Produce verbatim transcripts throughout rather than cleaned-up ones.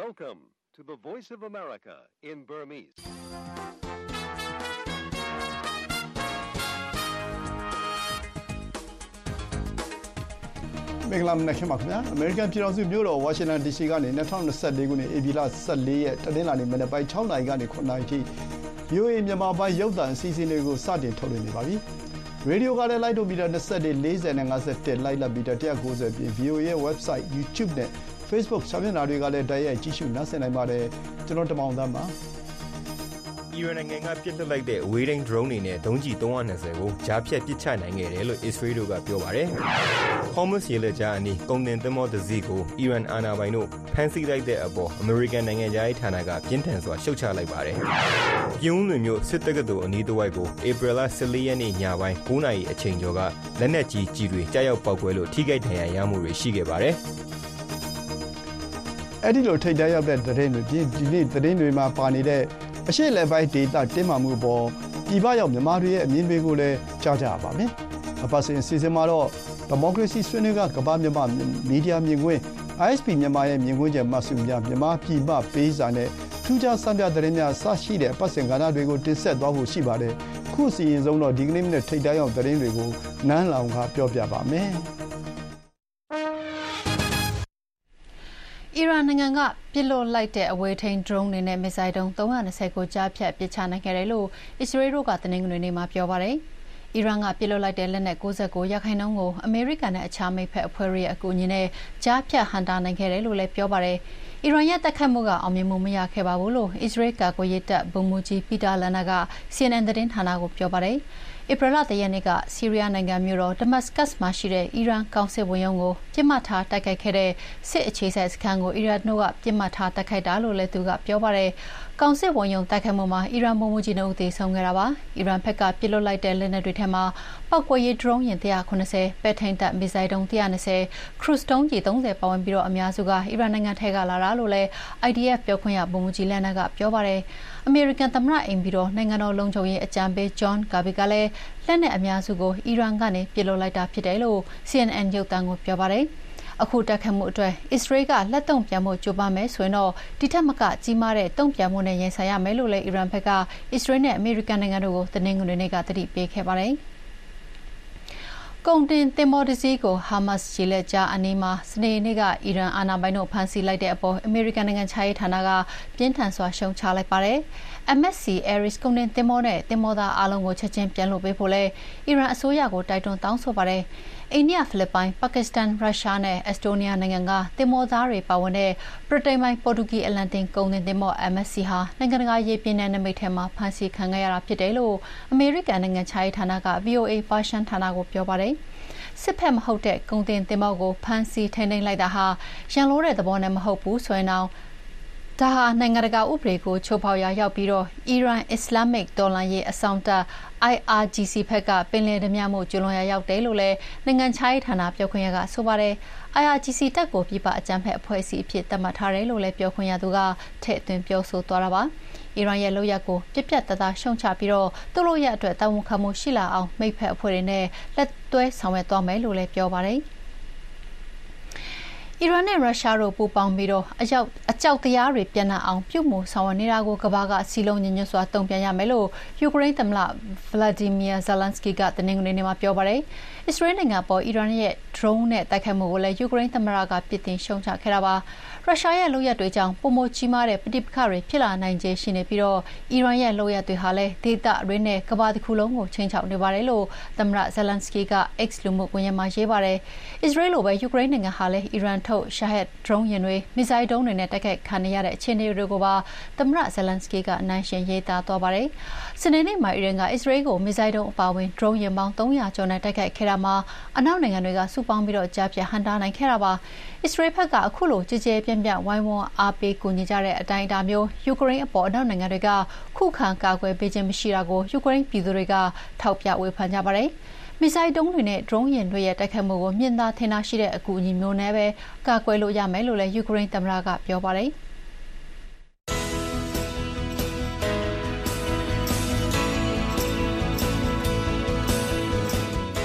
Welcome to the Voice of America in Burmese. မင်္ဂလာမနက်ခင်းပါခင်ဗျာအမေရိကန်ပြည်ထောင်စုမြို့တော်ဝါရှင်တန် ဒီ စီ ကနေ၂၀၂၄ခုနှစ်ဧပြီလ၁၄ရက်တနင်္လာနေ့မနက်ပိုင်း၆နာရီကနေ၇နာရီထိ ဗီ အို အေ မြန်မာပိုင်းရုပ်သံအစီအစဉ်တွေကိုစတင်ထုတ်လွှင့်နေပါပြီ။ရေဒီယိုကလည်းလိုက်ဒိုမီတာ၂၄ ၄၀နဲ့၅၁လိုက်လပ်မီတာ၁၉၀ပြင် ဗီ အို အေ ရဲ့ website YouTube နဲ့ Facebook စာမျက်နှာတွေကလည်းတိုက်ရိုက်ကြည့်ရှုနားဆင်နိုင်ပါတယ်။ကျွန်တော်တမောင်သားပါ။အီရန်နိုင်ငံကပစ်လွှတ်လိုက်တဲ့အဝေးထိန်း drone တွေနဲ့ဒုံးကျည်၃၂၀ကိုကြားဖြတ်ပစ်ချနိုင်ခဲ့တယ်လို့အစ္စရေးတို့ကပြောပါတယ်။ Hormuz ရေလက်ကြားအနီးကုန်တင်သင်္ဘောတစ်စီးကိုအီရန်အာဏာပိုင်တို့ဖမ်းဆီးလိုက်တဲ့အပေါ်အမေရိကန်နိုင်ငံသားရေးဌာနကပြင်းထန်စွာရှုတ်ချလိုက်ပါတယ်။ပြုံးလွင်မြို့စစ်တက္ကသိုလ်အနီးတစ်ဝိုက်ကိုဧပြီလ၁၄ရက်နေ့ညပိုင်း၉နာရီအချိန်ကျော်ကလက်နက်ကြီးကြီးတွေကြားရောက်ပောက်ကွဲလို့ထိခိုက်ဒဏ်ရာရမှုတွေရှိခဲ့ပါတယ်။အဲ့ဒီလိုထိတ်တန့်ရောက်တဲ့သတင်းတွေဒီနေ့သတင်းတွေမှာပါနေတဲ့အရှေ့အလယ်ပိုင်းဒေသတင်းမာမှုပေါ်ပြည်ပရောက်မြန်မာတွေရဲ့အမြင်တွေကိုလည်းကြားကြရပါမယ်။အပတ်စဉ်စီစဉ်မှာတော့ဒီမိုကရေစီဆွေးနွေးကကမ္ဘာမြန်မာမီဒီယာမြင်ကွင်း အိုင် အက်စ် ပီ မြန်မာရဲ့မြင်ကွင်းချက်မှတ်စုများမြန်မာပြည်ပပေးစာနဲ့ထူးခြားစံပြသတင်းများစရှိတဲ့အပတ်စဉ်ကဏ္ဍတွေကိုတင်ဆက်သွားဖို့ရှိပါတယ်။ခုစီရင်ဆုံးတော့ဒီကနေ့နဲ့ထိတ်တန့်ရောက်သတင်းတွေကိုနန်းလောင်ကပြောပြပါမယ်။အီရန်နိုင်ငံကပစ်လွှတ်လိုက်တဲ့အဝေးထိန်း drone တွေနဲ့မစ်ဇိုင်းဒုံး၃၂၀ကိုကြားဖြတ်ပစ်ချနိုင်ခဲ့တယ်လို့အစ္စရေးတို့ကတနင်္ဂနွေနေ့မှာပြောပါတယ်။အီရန်ကပစ်လွှတ်လိုက်တဲ့လက်နက်၉၉ရာခိုင်နှုန်းကိုအမေရိကန်နဲ့အခြားမိတ်ဖက်အဖွဲ့တွေရဲ့အကူအညီနဲ့ကြားဖြတ်ဟန့်တားနိုင်ခဲ့တယ်လို့လည်းပြောပါတယ်။အီရန်ရဲ့တိုက်ခိုက်မှုကအောင်မြင်မှုမရခဲ့ပါဘူးလို့အစ္စရေးကာကွယ်ရေးတပ်ဗိုလ်မှူးကြီးပီတာလန်နာက စီအန်အန် သတင်းဌာနကိုပြောပါတယ်။ဧပြီလ၁ရက်နေ့ကဆီးရီးယားနိုင်ငံမြို့တော်ဒမတ်စကတ်မှာရှိတဲ့အီရန်ကောင်စစ်ဝန်ရုံးကိုပြစ်မှတ်ထားတိုက်ခိုက်ခဲ့တဲ့စစ်အခြေစိုက်စခန်းကိုအီရန်တို့ကပြစ်မှတ်ထားတိုက်ခိုက်တာလို့လည်းသူကပြောပါတယ်။ကောင်စစ်ဝန်ရုံးတိုက်ခိုက်မှုမှာအီရန်ဗိုလ်မှူးကြီးနှစ်ဦးသေဆုံးခဲ့တာပါ။အီရန်ဘက်ကပစ်လွှတ်လိုက်တဲ့လက်နက်တွေထဲမှာပောက်ကွဲရေး drone ယာဉ်၁၇၀ပဲ့ထိန်းတပ်မစ်ဇိုင်းဒုံး၁၂၀ခရုစ်ဒုံးကျည်၃၀ပါဝင်ပြီးတော့အများစုကအီရန်နိုင်ငံထဲကလာတာလို့လည်း အိုင် ဒီ အက်ဖ် ပြောခွင့်ရဗိုလ်မှူးကြီးလန်နာကပြောပါတယ်။အမေရိကန်သမ္မတအိမ်ပြည်တော်နိုင်ငံတော်လုံခြုံရေးအကြံပေးဂျွန်ကာဘီကလည်းလက်နက်အများစုကိုအီရန်ကနေပစ်လွှတ်လိုက်တာဖြစ်တယ်လို့ စီအန်အန် ရုပ်သံကိုပြောပါတယ်။အခုတိုက်ခိုက်မှုအတွက်အစ္စရေးကလက်တုံ့ပြန်မှုကြိုးပမ်းမယ်ဆိုရင်တော့ဒီထက်မကကြီးမားတဲ့တုံ့ပြန်မှုနဲ့ရင်ဆိုင်ရမယ်လို့လည်းအီရန်ဘက်ကအစ္စရေးနဲ့အမေရိကန်နိုင်ငံတို့ကိုတနင်္ဂနွေနေ့ကသတိပေးခဲ့ပါတယ်။ကုန်တင်သင်္ဘောတစ်စီးကိုဟာမတ်စ်ရေလက်ကြားအနီးမှာစနေနေ့ကအီရန်အာဏာပိုင်တို့ဖမ်းဆီးလိုက်တဲ့အပေါ်အမေရိကန်နိုင်ငံခြားရေးဌာနကပြင်းထန်စွာရှုံချလိုက်ပါတယ်။ အမ် အက်စ် စီ Aris ကုန်တင်သင်္ဘောနဲ့သင်္ဘောသားအားလုံးကိုချက်ချင်းပြန်လွှတ်ပေးဖို့လည်းအီရန်အစိုးရကိုတိုက်တွန်းတောင်းဆိုပါတယ်။အိန္ဒိယ၊ဖိလစ်ပိုင်၊ပါကစ္စတန်၊ရုရှားနဲ့အက်စတိုးနီးယားနိုင်ငံကသင်္ဘောသားတွေပါဝင်တဲ့ဗြိတိန်ပိုင်ပေါ်တူဂီအလံတင်ကုန်တင်သင်္ဘော အမ် အက်စ် စီ ဟာနိုင်ငံတကာရေပြင်နယ်နိမိတ်ထဲမှာဖမ်းဆီးခံခဲ့ရတာဖြစ်တယ်လို့အမေရိကန်နိုင်ငံခြားရေးဌာနက ဗွီ အို အေ ပါရှန်ဌာနကိုပြောပါတယ်။စစ်ဖက်မဟုတ်တဲ့ကုန်တင်သင်္ဘောကိုဖမ်းဆီးထိန်းသိမ်းလိုက်တာဟာရန်လိုတဲ့သဘောနဲ့မဟုတ်ဘူးဆိုရင်တော့ဒါဟာနိုင်ငံတကာဥပဒေကိုချိုးဖောက်ရာရောက်ပြီးတော့အီရန်အစ္စလာမစ်တော်လှန်ရေးအစောင့်တပ် အိုင် အာဂျီ စီ ဘက်ကပင်လယ်ဓမြမှုကျူးလွန်ရာရောက်တယ်လို့လည်းနိုင်ငံခြားရေးဌာနပြောခွင့်ရကဆိုပါတယ်။ အိုင် အာဂျီ စီ တပ်ကိုပြည်ပအကြမ်းဖက်အဖွဲ့အစည်းအဖြစ်သတ်မှတ်ထားတယ်လို့လည်းပြောခွင့်ရသူကထည့်သွင်းပြောဆိုသွားတာပါ။အီရန်ရဲ့လုပ်ရပ်ကိုပြတ်ပြတ်သားသားရှုံချပြီးတော့သူ့လုပ်ရပ်အတွက်တာဝန်ခံမှုရှိလာအောင်မိတ်ဖက်အဖွဲ့တွေနဲ့လက်တွဲဆောင်ရွက်သွားမယ်လို့လည်းပြောပါတယ်။အီရန်နဲ့ရုရှားတို့ပူးပေါင်းပြီးတော့အကြောက်အကြောက်တရားတွေပြန့်နှံ့အောင်ပြုမှုဆောင်ရွက်နေတာကိုကမ္ဘာကစီလုံးညညွတ်စွာတုံ့ပြန်ရမယ်လို့ယူကရိန်းသမ္မတဗလာဒီမီယာဇလန်စကီကတနင်္ဂနွေနေ့မှာပြောပါတယ်။အစ္စရေးနိုင်ငံပေါ်အီရန်ရဲ့ drone နဲ့တိုက်ခိုက်မှုကိုလည်းယူကရိန်းသမ္မတကပြစ်တင်ရှုံချခဲ့တာပါ။ရုရှားရဲ့လုပ်ရပ်တွေကြောင့်ပုံမကြီးမားတဲ့ပဋိပက္ခတွေဖြစ်လာနိုင်ခြေရှိနေပြီးတော့အီရန်ရဲ့လုပ်ရပ်တွေဟာလည်းဒေသရင်းနဲ့ကမ္ဘာတစ်ခုလုံးကိုချိန်ချောက်နေပါတယ်လို့သမ္မတဇလန်စကီက X လူမှုကွန်ရက်မှာရေးပါတယ်။အစ္စရေးလိုပဲယူကရိန်းနိုင်ငံဟာလည်းအီရန်ထုတ်ရှာဟက် drone ယာဉ်တွေမစ်ဇိုင်းဒုံးတွေနဲ့တိုက်ခိုက်ခံရတဲ့အခြေအနေတွေကိုပါသမ္မတဇလန်စကီကအနိုင်ရှင်ရေးသားသွားပါတယ်။စနေနေ့မှာအီရန်ကအစ္စရေးကိုမစ်ဇိုင်းဒုံးအပါအဝင် drone ယာဉ်ပေါင်း၃၀၀ကျော်နဲ့တိုက်ခိုက်ခဲ့တာမှာအနောက်နိုင်ငံတွေကစုပေါင်းပြီးတော့ကြားဖြတ်ဟန့်တားနိုင်ခဲ့တာပါ။အစ္စရေးဘက်ကအခုလိုကြည်ကြဲပြန့်ပြန့်ဝိုင်းဝန်းအားပေးကူညီကြတဲ့အတိုင်းအတာမျိုးယူကရိန်းအပေါ်အနောက်နိုင်ငံတွေကခုခံကာကွယ်ပေးခြင်းမရှိတာကိုယူကရိန်းပြည်သူတွေကထောက်ပြဝေဖန်ကြပါတယ်။မစ်ဇိုင်းဒုံးတွေနဲ့ drone ယာဉ်တွေရဲ့တိုက်ခိုက်မှုကိုမြင်သာထင်သာရှိတဲ့အကူအညီမျိုးနဲ့ပဲကာကွယ်လို့ရမယ်လို့လည်းယူကရိန်းသမ္မတကပြောပါတယ်။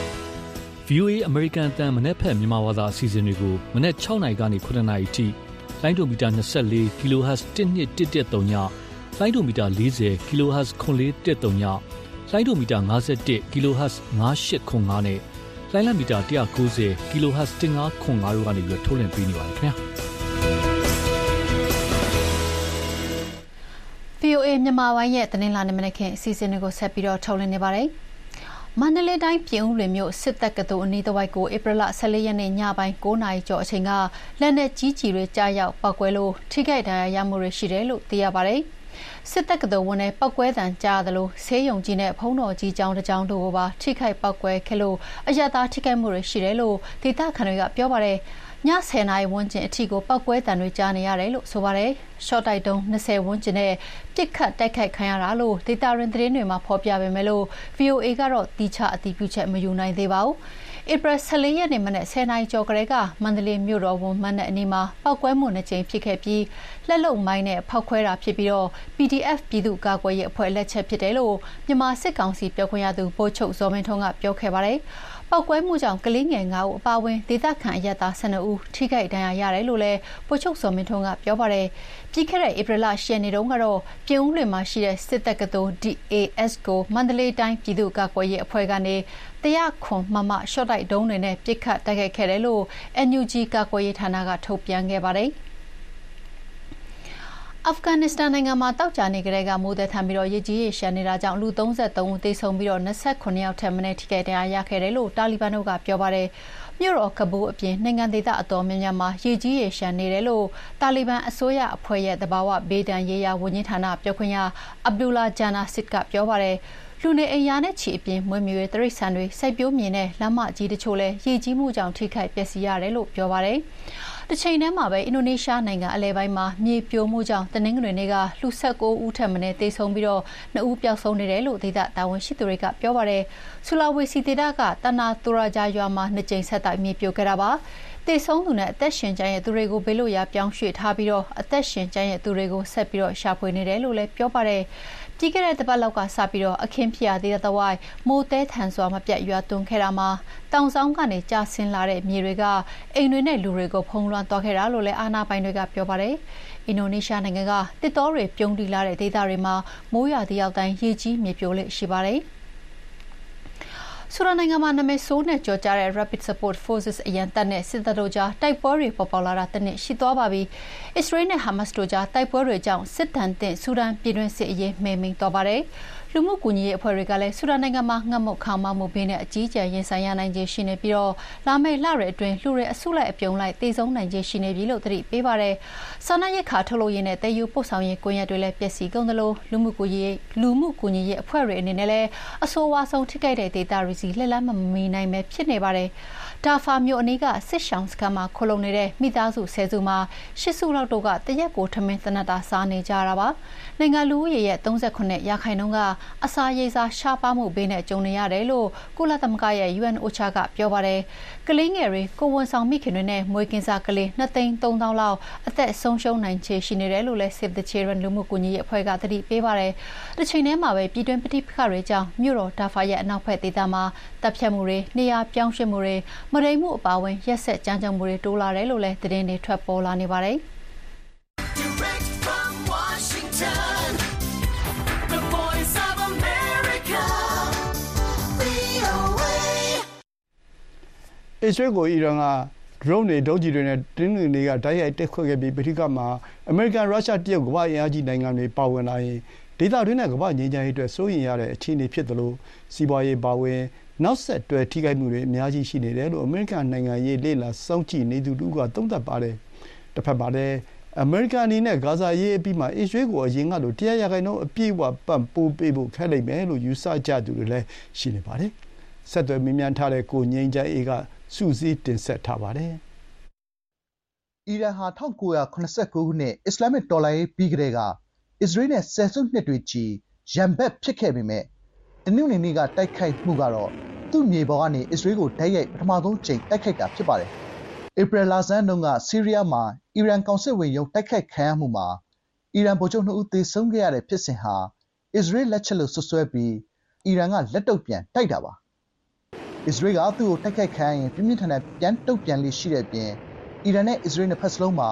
ဗီ အို အေ အမေရိကန်အသံမနက်ဖြန်မြန်မာဘာသာအစီအစဉ်တွေကိုမနက်၆နာရီကနေ၇နာရီထိလိုင်းဒိုမီတာtwenty-four ကီလိုဟတ်ဇ်one two one one threeလိုင်းဒိုမီတာfortyကီလိုဟတ်ဇ်four four one threeလိုင်းဒိုမီတာfifty-oneကီလိုဟတ်ဇ်five eight five fiveနဲ့လိုင်းလံမီတာone ninetyကီလိုဟတ်ဇ်fifteen five fiveတို့ကနေပြီးထုတ်လွှင့်ပေးနေပါတယ်ခင်ဗျာဗီအိုအေ မြန်မာပိုင်းရဲ့သတင်းလာနေမနက်ခင်းအစီအစဉ်တွေကိုဆက်ပြီးတော့ထုတ်လွှင့်နေပါတယ်။မန္တလေးတိုင်းပြင်ဦးလွင်မြို့စစ်တပ်ကတော်အနီးတစ်ဝိုက်ကိုဧပြီလfourteenရက်နေ့ညပိုင်းnineနာရီကျော်အချိန်ကလက်နက်ကြီးကြီးတွေကြားရောက်ပောက်ကွဲလို့ထိခိုက်ဒဏ်ရာရမှုတွေရှိတယ်လို့သိရပါတယ်။စစ်တပ်ကတော်ဝန်နဲ့ပောက်ကွဲတံကြားသလိုဆေးရုံကြီးနဲ့ဖုံးတော်ကြီးကျောင်းတစ်ကျောင်းတို့ကိုပါထိခိုက်ပောက်ကွဲခဲ့လို့အရသာထိခိုက်မှုတွေရှိတယ်လို့ဒေသခံတွေကပြောပါတယ်။ညtenနာရီဝန်းကျင်အထိကိုပောက်ကွဲတံတွေကြားနေရတယ်လို့ဆိုပါတယ်။ short တိုက်တုံးtwentyဝန်းကျင်နဲ့ပြစ်ခတ်တိုက်ခိုက်ခံရတာလို့ဒေတာရင်သတင်းတွေမှာဖော်ပြပေမဲ့လို့ ဗီအိုအေ ကတော့တီချအတည်ပြုချက်မယူနိုင်သေးပါဘူး။ဧပြီfourteenရက်နေ့မနက်tenနာရီကျော်ကလေးကမန္တလေးမြို့တော်ဝန်မန်းနဲ့အနီးမှာပောက်ကွဲမှုနှစ်ကြိမ်ဖြစ်ခဲ့ပြီးလက်လုံမိုင်းနဲ့ဖောက်ခွဲတာဖြစ်ပြီးတော့ ပီ ဒီ အက်ဖ် ပြည်သူ့ကာကွယ်ရေးအဖွဲ့လက်ချက်ဖြစ်တယ်လို့မြန်မာစစ်ကောင်စီပြောခွင့်ရသူဗိုလ်ချုပ်ဇော်မင်းထွန်းကပြောခဲ့ပါတယ်။ပောက်ကွဲမှုကြောင့်ကလေးငယ်fiveဦးအပါအဝင်ဒေသခံအရပ်သားtwelveဦးထိခိုက်ဒဏ်ရာရတယ်လို့လည်းဗိုလ်ချုပ်ဇော်မင်းထွန်းကပြောပါတယ်။ပြီးခဲ့တဲ့ဧပြီလeightရက်နေ့တုန်းကတော့ပြင်ဦးလွင်မှာရှိတဲ့စစ်တပ်ကတော် ဒီ အေ အက်စ် ကိုမန္တလေးတိုင်းပြည်သူ့ကာကွယ်ရေးအဖွဲ့ကနေone oh oneမမရှော့တိုက်ဒုံးတွေနဲ့ပစ်ခတ်တိုက်ခိုက်ခဲ့တယ်လို့ အန် ယူ ဂျီ ကာကွယ်ရေးဌာနကထုတ်ပြန်ခဲ့ပါတယ်။အာဖဂန်နစ္စတန်နိုင်ငံမှာတောက်ကြနေကြတဲ့ကမိုးသက်ထန်ပြီးတော့ရေကြီးရေရှမ်းနေတာကြောင့်လူthirty-threeဦးသေဆုံးပြီးတော့twenty-nineယောက်ထက်မနည်းထိခိုက်ဒဏ်ရာရခဲ့တယ်လို့တာလီဘန်တို့ကပြောပါတယ်။မြို့တော်ကဘူအပြင်နိုင်ငံဒေသအတော်များများမှာရေကြီးရေရှမ်းနေတယ်လို့တာလီဘန်အစိုးရအဖွဲ့ရဲ့သဘာဝဘေးဒဏ်ရေးရာဝန်ကြီးဌာနပြောခွင့်ရအဗ်ဒူလာဂျာနာစစ်ကပြောပါတယ်။လူနေအိမ်ယာနဲ့ချီအပြင်မွေးမြူရေးတရိတ်ဆန်တွေစိုက်ပျိုးမြေနဲ့လမ်းမကြီးတချို့လည်းရေကြီးမှုကြောင့်ထိခိုက်ပျက်စီးရတယ်လို့ပြောပါတယ်။တစ်ချိန်တည်းမှာပဲအင်ဒိုနီးရှားနိုင်ငံအလဲပိုင်းမှာမြေပြိုမှုကြောင့်တနင်္ဂနွေနေ့ကလူnineteenဦးထက်မနည်းသေဆုံးပြီးတော့twoဦးပျောက်ဆုံးနေတယ်လို့ဒေသတာဝန်ရှိသူတွေကပြောပါတယ်။ဆူလာဝေစီဒေသကတနာတူရာဂျာရွာမှာနှစ်ကြိမ်ဆက်တိုက်မြေပြိုခဲ့တာပါ။သေဆုံးသူနဲ့အသက်ရှင်ကျန်ရဲ့သူတွေကိုဘေးလွတ်ရာပြောင်းရွှေ့ထားပြီးတော့အသက်ရှင်ကျန်ရဲ့သူတွေကိုဆက်ပြီးတော့ရှာဖွေနေတယ်လို့လည်းပြောပါတယ်။ပြီးခဲ့တဲ့တစ်ပတ်လောက်ကစပြီးတော့အခင်းဖြစ်ရသေးတဲ့တဝိုက်မိုးတဲထန်စွာမပြတ်ရွာသွန်းခဲ့တာမှာတောင်ဆောင်ကနေကျဆင်းလာတဲ့မြေတွေကအိမ်တွေနဲ့လူတွေကိုဖုံးလွှမ်းသွားခဲ့တာလို့လည်းအာဏာပိုင်တွေကပြောပါတယ်။အင်ဒိုနီးရှားနိုင်ငံကတစ်တောတွေပြုံးတိလာတဲ့ဒေသတွေမှာမိုးရွာသည့်ရောက်တိုင်းရေကြီးမြေပြိုလေရှိပါတယ်။ဆူဒန်နိုင်ငံမှာနာမည်ဆိုးနဲ့ကြော်ကြားတဲ့ Rapid Support Forces အရန်တပ်နဲ့စစ်တပ်တို့ကြားတိုက်ပွဲတွေပေါ်ပေါက်လာတာတစ်နှစ်ရှိသွားပါပြီ။အစ္စရေးနဲ့ဟာမတ်စ်တို့ကြားတိုက်ပွဲတွေကြောင့်စစ်တပ်တင်ဆူဒန်ပြည်တွင်းစစ်အရေးမှိန်မိန်သွားပါတယ်။လူမှုကူညီရေးအဖွဲ့တွေကလည်းဆူဒန်နိုင်ငံမှာငတ်မုတ်ခေါင်းမမှုဘေးနဲ့အကြီးအကျယ်ရင်ဆိုင်ရနိုင်ခြေရှိနေပြီးတော့လာမယ့်လတွေအတွင်းလူတွေအစုလိုက်အပြုံလိုက်တေဆုံးနိုင်ခြေရှိနေပြီလို့သတိပေးပါတယ်။စာနာရိက္ခာထုတ်လုပ်ရေးနဲ့တည်ယူပို့ဆောင်ရေးကွန်ရက်တွေလည်းပျက်စီးကုန်သလိုလူမှုကူညီရေးလူမှုကူညီရေးအဖွဲ့တွေအနေနဲ့လည်းအဆိုးဝါးဆုံးထိခိုက်တဲ့ဒေတာတွေစီလက်လက်မမီနိုင်ပဲဖြစ်နေပါတယ်။ဒါဖာမြို့အနီးကစစ်ရှောင်းစခန်းမှာခလုံနေတဲ့မိသားစုဆယ်စုမှာရှစ်စုလောက်တို့ကတရက်ကိုထမင်းသနတ်တာစားနေကြတာပါ။နိုင်ငံလူဦးရေရဲ့thirty-nineရာခိုင်နှုန်းကအစာရေစာရှားပါမှုဘေးနဲ့ကြုံနေရတယ်လို့ကုလသမဂ္ဂရဲ့ ယူအန် အိုချာကပြောပါတယ်။ကလေးငယ်တွေကိုဝန်ဆောင်မိခင်တွေနဲ့မွေးကင်းစကလေးtwoသိန်းthreeသောင်းလောက်အသက်ဆုံးရှုံးနိုင်ခြေရှိနေတယ်လို့လည်း Save the Children လူမှုကူညီရေးအဖွဲ့ကသတိပေးပါတယ်။တစ်ချိန်တည်းမှာပဲပြည်တွင်းပဋိပက္ခတွေကြောင့်မြို့တော်ဒါဖာရဲ့အနောက်ဘက်ဒေသမှာတပ်ဖြတ်မှုတွေနေရာပြောင်းရွှေ့မှုတွေမရိမ်မှုအပါအဝင်ရက်ဆက်ကြမ်းကြုတ်မှုတွေတိုးလာတယ်လို့လည်းသတင်းတွေထွက်ပေါ်လာနေပါတယ်။အစ္စရေးကိုအီရန်က drone တွေဒုံးကျည်တွေနဲ့တင်းတွေတွေကတိုက်ရိုက်တက်ခွက်ခဲ့ပြီးပဋိပက္ခမှာအမေရိကန်ရုရှားတရုတ်ကမ္ဘာ့အင်အားကြီးနိုင်ငံတွေပါဝင်လာရင်ဒေသတွင်းနဲ့ကမ္ဘာ့ငြိမ်းချမ်းရေးအတွက်စိုးရိမ်ရတဲ့အခြေအနေဖြစ်သလိုစီးပွားရေးပါဝင်နောက်ဆက်တွဲထိခိုက်မှုတွေအများကြီးရှိနေတယ်လို့အမေရိကန်နိုင်ငံရေးလေ့လာစောင့်ကြည့်နေသူတို့ကသုံးသပ်ပါတယ်။တစ်ဖက်မှာလည်းအမေရိကန်အနေနဲ့ဂါဇာရေးအပြီးမှာအစ္စရေးကိုအရင်ကလိုတရားရဂိုင်နှုန်းအပြည့်အဝပံ့ပိုးပေးဖို့ခက်လိမ့်မယ်လို့ယူဆကြသူတွေလည်းရှိနေပါတယ်။ဆက်သွယ်မြင်မြန်ထားတဲ့ကိုငြိမ်းချမ်းအေးကစူးစီးတင်ဆက်ထားပါတယ်။အီရန်ဟာnineteen seventy-nineခုနှစ်အစ္စလာမစ်တော်လှန်ရေးပြီးကတည်းကအစ္စရေးနဲ့ဆယ်စုနှစ်တွေချီရန်ဘက်ဖြစ်ခဲ့ပေမဲ့တနင်္ဂနွေနေ့ကတိုက်ခိုက်မှုကတော့သူ့မြေပေါ်ကနေအစ္စရေးကိုတိုက်ရိုက်ပထမဆုံးချိန်တိုက်ခိုက်တာဖြစ်ပါတယ်။ဧပြီလဆန်းတုန်းကဆီးရီးယားမှာအီရန်ကောင်စစ်ဝင်ရုံးတိုက်ခိုက်ခံရမှုမှာအီရန်ဗိုလ်ချုပ်နှစ်ဦးသေဆုံးခဲ့ရတဲ့ဖြစ်စဉ်ဟာအစ္စရေးလက်ချက်လို့စွပ်စွဲပြီးအီရန်ကလက်တုပ်ပြန်တိုက်တာပါ။အစ္စရေးကသူ့ကိုတိုက်ခိုက်ခံရရင်ပြင်းပြင်းထန်ထန်ပြန်တုပ်ပြန်လေးရှိတဲ့အပြင်အီရန်နဲ့အစ္စရေးနှစ်ဖက်စလုံးမှာ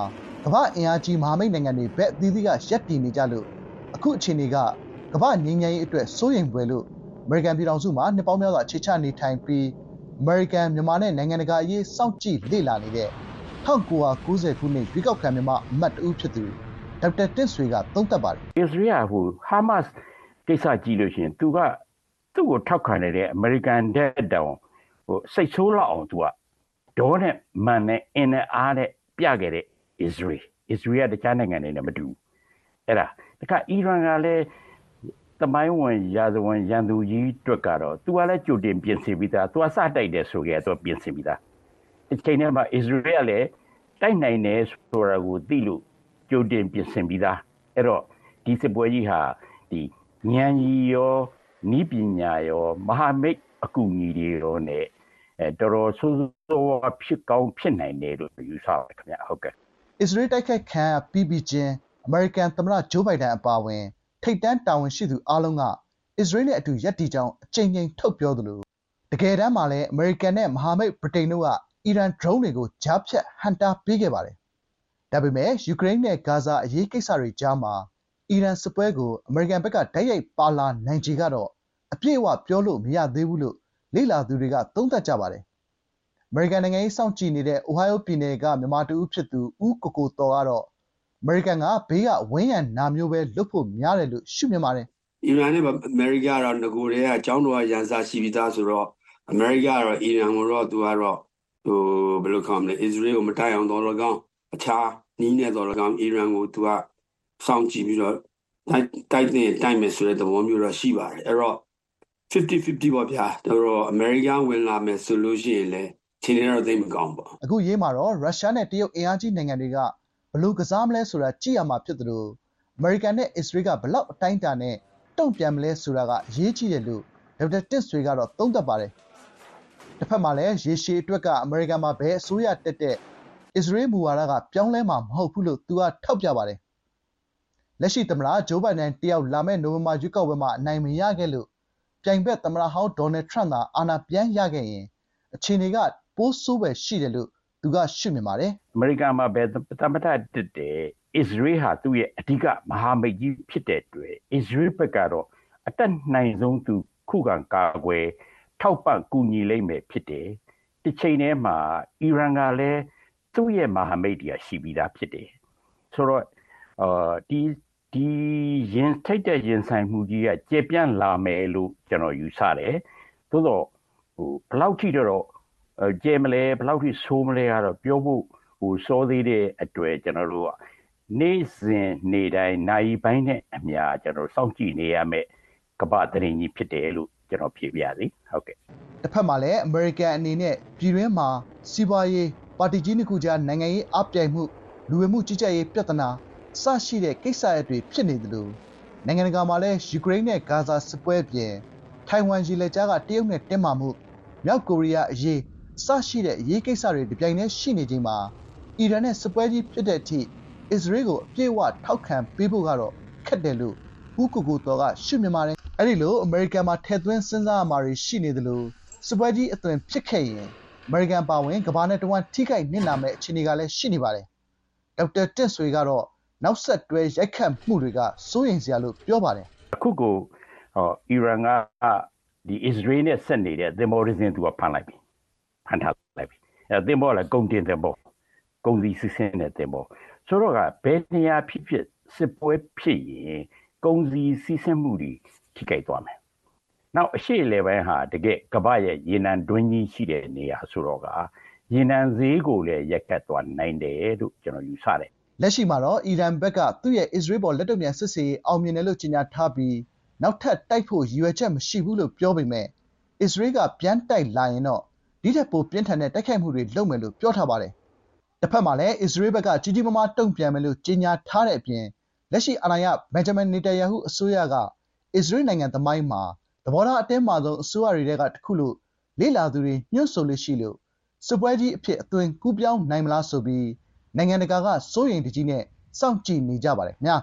ကမ္ဘာအင်အားကြီးမဟာမိတ်နိုင်ငံတွေဘက်အသီးသီးကရပ်တည်နေကြလို့အခုအခြေအနေကကမ္ဘာငြိမ်းချမ်းရေးအတွက်စိုးရိမ်ဖွယ်လို့အမေရိကန်ပြည်ထောင်စုမှာနှစ်ပေါင်းများစွာအခြေချနေထိုင်ပြီးအမေရိကန်မြန်မာနဲ့နိုင်ငံတကာအရေးစောင့်ကြည့်လေ့လာနေတဲ့၁၉၉၀ခုနှစ်ရွေးကောက်ခံမြန်မာအမတ်တဦးဖြစ်သူဒေါက်တာတင့်ဆွေကသုံးသပ်ပါတယ်။ Israel ဟို Hamas ကိစ္စကြည့်လို့ရှိရင်သူကသူ့ကိုထောက်ခံနေတဲ့အမေရိကန်တဲ့တောင်ဟိုစိတ်ဆိုးလောက်အောင်သူကဒေါနဲ့မန်နဲ့အင်းနဲ့အားနဲ့ပြခဲ့တဲ့ Israel Israel ကတခြားနိုင်ငံတွေနဲ့မတူဘူးအဲ့ဒါတခါအီရန်ကလည်းသမိုင်းဝင်ရာဇဝင်ရန်သူကြီးအတွက်ကတော့သူကလည်းကြိုတင်ပြင်ဆင်ပြီးသားသူကစတိုက်တယ်ဆိုကြတော့ပြင်ဆင်ပြီးသားဒီချိန်ထဲမှာ Israel ကလည်းတိုက်နိုင်တယ်ဆိုတာကိုသိလို့ကြိုတင်ပြင်ဆင်ပြီးသားအဲ့တော့ဒီစစ်ပွဲကြီးဟာဒီဉာဏ်ကြီးရောနီးပညာရောမဟာမိတ်အကူအညီတွေရောနဲ့အဲတော်တော်ဆိုးဆိုးဖြစ်ကောင်းဖြစ်နိုင်တယ်လို့ယူဆပါတယ်ခင်ဗျဟုတ်ကဲ့အစ္စရေးတိုက်ခိုက်ခံပြီးပြီးချင်းအမေရိကန်သမ္မတဂျိုးဘိုင်ဒန်အပါအဝင်ထိပ်တန်းတာဝန်ရှိသူအားလုံးကအစ္စရေးနဲ့အတူရပ်တည်ကြောင်းအကြိမ်ကြိမ်ထုတ်ပြောသလိုတကယ်တမ်းမှာလည်းအမေရိကန်နဲ့မဟာမိတ်ဗြိတိန်တို့ကအီရန် drone တွေကိုကြားဖြတ်ဟန်တာပေးခဲ့ပါတယ်။ဒါပေမဲ့ယူကရိန်းနဲ့ဂါဇာအရေးကိစ္စတွေကြားမှာအီရန်စစ်ပွဲကိုအမေရိကန်ဘက်ကတိုက်ရိုက်ပါလာနိုင်ခြေကတော့အပြည့်အဝပြောလို့မရသေးဘူးလို့လေ့လာသူတွေကသုံးသပ်ကြပါတယ်။အမေရိကန်နိုင်ငံရေးစောင့်ကြည့်နေတဲ့ Ohio ပြည်နယ်ကမြန်မာတဦးဖြစ်သူဦးကိုကိုတော်ကတော့အမေရိကန်ကဘေးကဝန်းရံနာမျိုးပဲလွတ်ဖို့များတယ်လို့ရှုမြင်ပါတယ်။အီရန်နဲ့အမေရိကန်ကတော့ငကိုတွေကကျောင်းတော်ရန်စာရှိပြီးသားဆိုတော့အမေရိကန်ကတော့အီရန်ကိုတော့သူကတော့ဟိုဘယ်လိုခေါ်မလဲအစ္စရေးကိုမတိုက်အောင်တော့လည်းကောင်းအခြားနီးနေတော့လည်းကောင်းအီရန်ကိုသူကစောင့်ကြည့်ပြီးတော့တိုက်တိုက်တဲ့တိုက်မယ်ဆိုတဲ့သဘောမျိုးတော့ရှိပါတယ်အဲ့တော့fifty fifty ပေါ့ဗျာတော့အမေရိကန်ဝင်လာမယ်ဆိုလို့ရှိရင်လည်းချိန်နေတော့သိမကောင်းပါအခုရေးမှာတော့ရုရှားနဲ့တရုတ်အင်အားကြီးနိုင်ငံတွေကဘလို့ကစားမလဲဆိုတာကြည့်ရမှာဖြစ်တယ်လို့အမေရိကန်နဲ့အစ္စရေးကဘလောက်အတိုင်းအတာနဲ့တုံ့ပြန်မလဲဆိုတာကအရေးကြီးတယ်လို့ဒေါက်တာတစ်ဆွေကတော့သုံးသပ်ပါတယ်တစ်ဖက်မှာလည်းရေရှည်အတွက်ကအမေရိကန်မှာဘယ်အစိုးရတက်တဲ့အစ္စရေးမူဝါဒကပြောင်းလဲမှာမဟုတ်ဘူးလို့သူကထောက်ပြပါတယ်လက်ရှိသမ္မတဂျိုးဘိုင်ဒန်တယောက်လာမယ့်နိုဝင်ဘာရွေးကောက်ပွဲမှာအနိုင်မရခဲ့လို့ပြိုင်ဘက်သမ္မတဟောင်းဒေါ်နယ်ထရန့်သာအာဏာပြန်ရခဲ့ရင်အခြေအနေကပိုးဆိုးပဲရှိတယ်လို့သူကရှုမြင်ပါတယ်အမေရိကန်မှာဘယ်သမ္မတတက်တဲ့အစ္စရေးဟာသူ့ရဲ့အဓိကမဟာမိတ်ကြီးဖြစ်တဲ့အတွက်အစ္စရေးဘက်ကတော့အတက်နိုင်ဆုံးသူခုခံကာကွယ်ထောက်ပံ့ကူညီလိမ့်မယ်ဖြစ်တယ်ဒီချိန်ထဲမှာအီရန်ကလည်းသူ့ရဲ့မဟာမိတ်တွေရှိပြီးသားဖြစ်တယ်ဆိုတော့အာဒီဒီရင်ထိတ်တဲ့ရင်ဆိုင်မှုကြီးကကျေပြန့်လာမယ်လို့ကျွန်တော်ယူဆတယ်သို့တော့ဟိုဘယ်လောက်ထိတော့ကျဲမလဲဘယ်လောက်ထိဆိုးမလဲကတော့ပြောဖို့ဟိုစောသေးတဲ့အတွက်ကျွန်တော်တို့ကနေ့စဉ်နေ့တိုင်းနိုင်ပိုင်းနဲ့အများကျွန်တော်စောင့်ကြည့်နေရမယ်ကမ္ဘာသတင်းကြီးဖြစ်တယ်လို့ကျွန်တော်ဖြေပြရစီဟုတ်ကဲ့တစ်ဖက်မှာလည်းအမေရိကန်အနေနဲ့ပြည်တွင်းမှာစီးပွားရေးပါတီကြီးနှစ်ခုကြားနိုင်ငံရေးအပြိုင်မှုလူဝင်မှုကြီးကြပ်ရေးပြဿနာစရှိတဲ့ကိစ္စရပ်တွေဖြစ်နေတယ်လို့နိုင်ငံတကာမှာလည်းယူကရိန်းနဲ့ဂါဇာစစ်ပွဲပြင်ထိုင်ဝမ်ရေလက်ကြားကတရုတ်နဲ့တင်းမာမှုမြောက်ကိုရီးယားအရေးစရှိတဲ့အရေးကိစ္စတွေဒီပြိုင်တည်းရှိနေချိန်မှာအီရန်နဲ့စစ်ပွဲကြီးဖြစ်တဲ့အထိအစ္စရေးကိုအပြည့်အဝထောက်ခံပေးဖို့ကတော့ခက်တယ်လို့ဦးကိုကိုတော်ကရှုမြင်ပါတယ်အဲ့ဒီလိုအမေရိကန်မှာထည့်သွင်းစဉ်းစားရမှာတွေရှိနေတယ်လို့စစ်ပွဲကြီးအသွင်ဖြစ်ခဲ့ရင်အမေရိကန်ပါဝင်ကမ္ဘာနဲ့တဝန်းထိခိုက်နစ်နာမဲ့အခြေအနေကလည်းရှိနေပါတယ်ဒေါက်တာတစ်ဆွေကတော့နောက်ဆက်တွဲရိုက်ခတ်မှုတွေကစိုးရိမ်စရာလို့ပြောပါတယ်အခုကိုဟောအီရန်ကဒီအစ္စရေးနဲ့ဆက်နေတဲ့သင်္ဘောရင်းသူကဖမ်းလိုက်ပြီဖမ်းထားလိုက်ပြီအဲသင်္ဘောလည်းကုန်တင်သင်္ဘောကုန်စည်စီးဆင်းတဲ့သင်္ဘောဆိုတော့ကဘယ်နေရာဖြစ်ဖြစ်စစ်ပွဲဖြစ်ရင်ကုန်စည်စီးဆင်းမှုတွေထိခိုက်သွားမယ်နောက်အရှိလေပိုင်းဟာတကယ်ကမ္ဘာရဲ့ရေနံတွင်းကြီးရှိတဲ့နေရာဆိုတော့ကရေနံဈေးကိုလည်းရက်ကတ်သွားနိုင်တယ်လို့ကျွန်တော်ယူဆတယ်လက်ရှိမှာတော့အီရန်ဘက်ကသူ့ရဲ့အစ္စရေးပေါ်လက်တုံ့ပြန်စစ်ဆင်ရေးအောင်မြင်တယ်လို့ကြေညာထားပြီးနောက်ထပ်တိုက်ဖို့ရည်ရွယ်ချက်မရှိဘူးလို့ပြောပေမဲ့အစ္စရေးကပြန်တိုက်လာရင်တော့ဒီထက်ပိုပြင်းထန်တဲ့တိုက်ခိုက်မှုတွေလုပ်မယ်လို့ပြောထားပါတယ်။တစ်ဖက်မှာလည်းအစ္စရေးဘက်ကကြီးကြီးမားမားတုံ့ပြန်မယ်လို့ကြေညာထားတဲ့အပြင်လက်ရှိအာဏာရဘင်ဂျမင်နေတန်ယာဟုအစိုးရကအစ္စရေးနိုင်ငံသမိုင်းမှာသဘောထားအတင်းမာဆုံးအစိုးရတွေကတစ်ခုလို့လေ့လာသူတွေညွှန်ဆိုလို့ရှိလို့စစ်ပွဲကြီးအဖြစ်အသွင်ကူးပြောင်းနိုင်မလားဆိုပြီးနိုင်ငံတကာကစိုးရိမ်တကြီးနဲ့စောင့်ကြည့်နေကြပါတယ်ခင်ဗျာ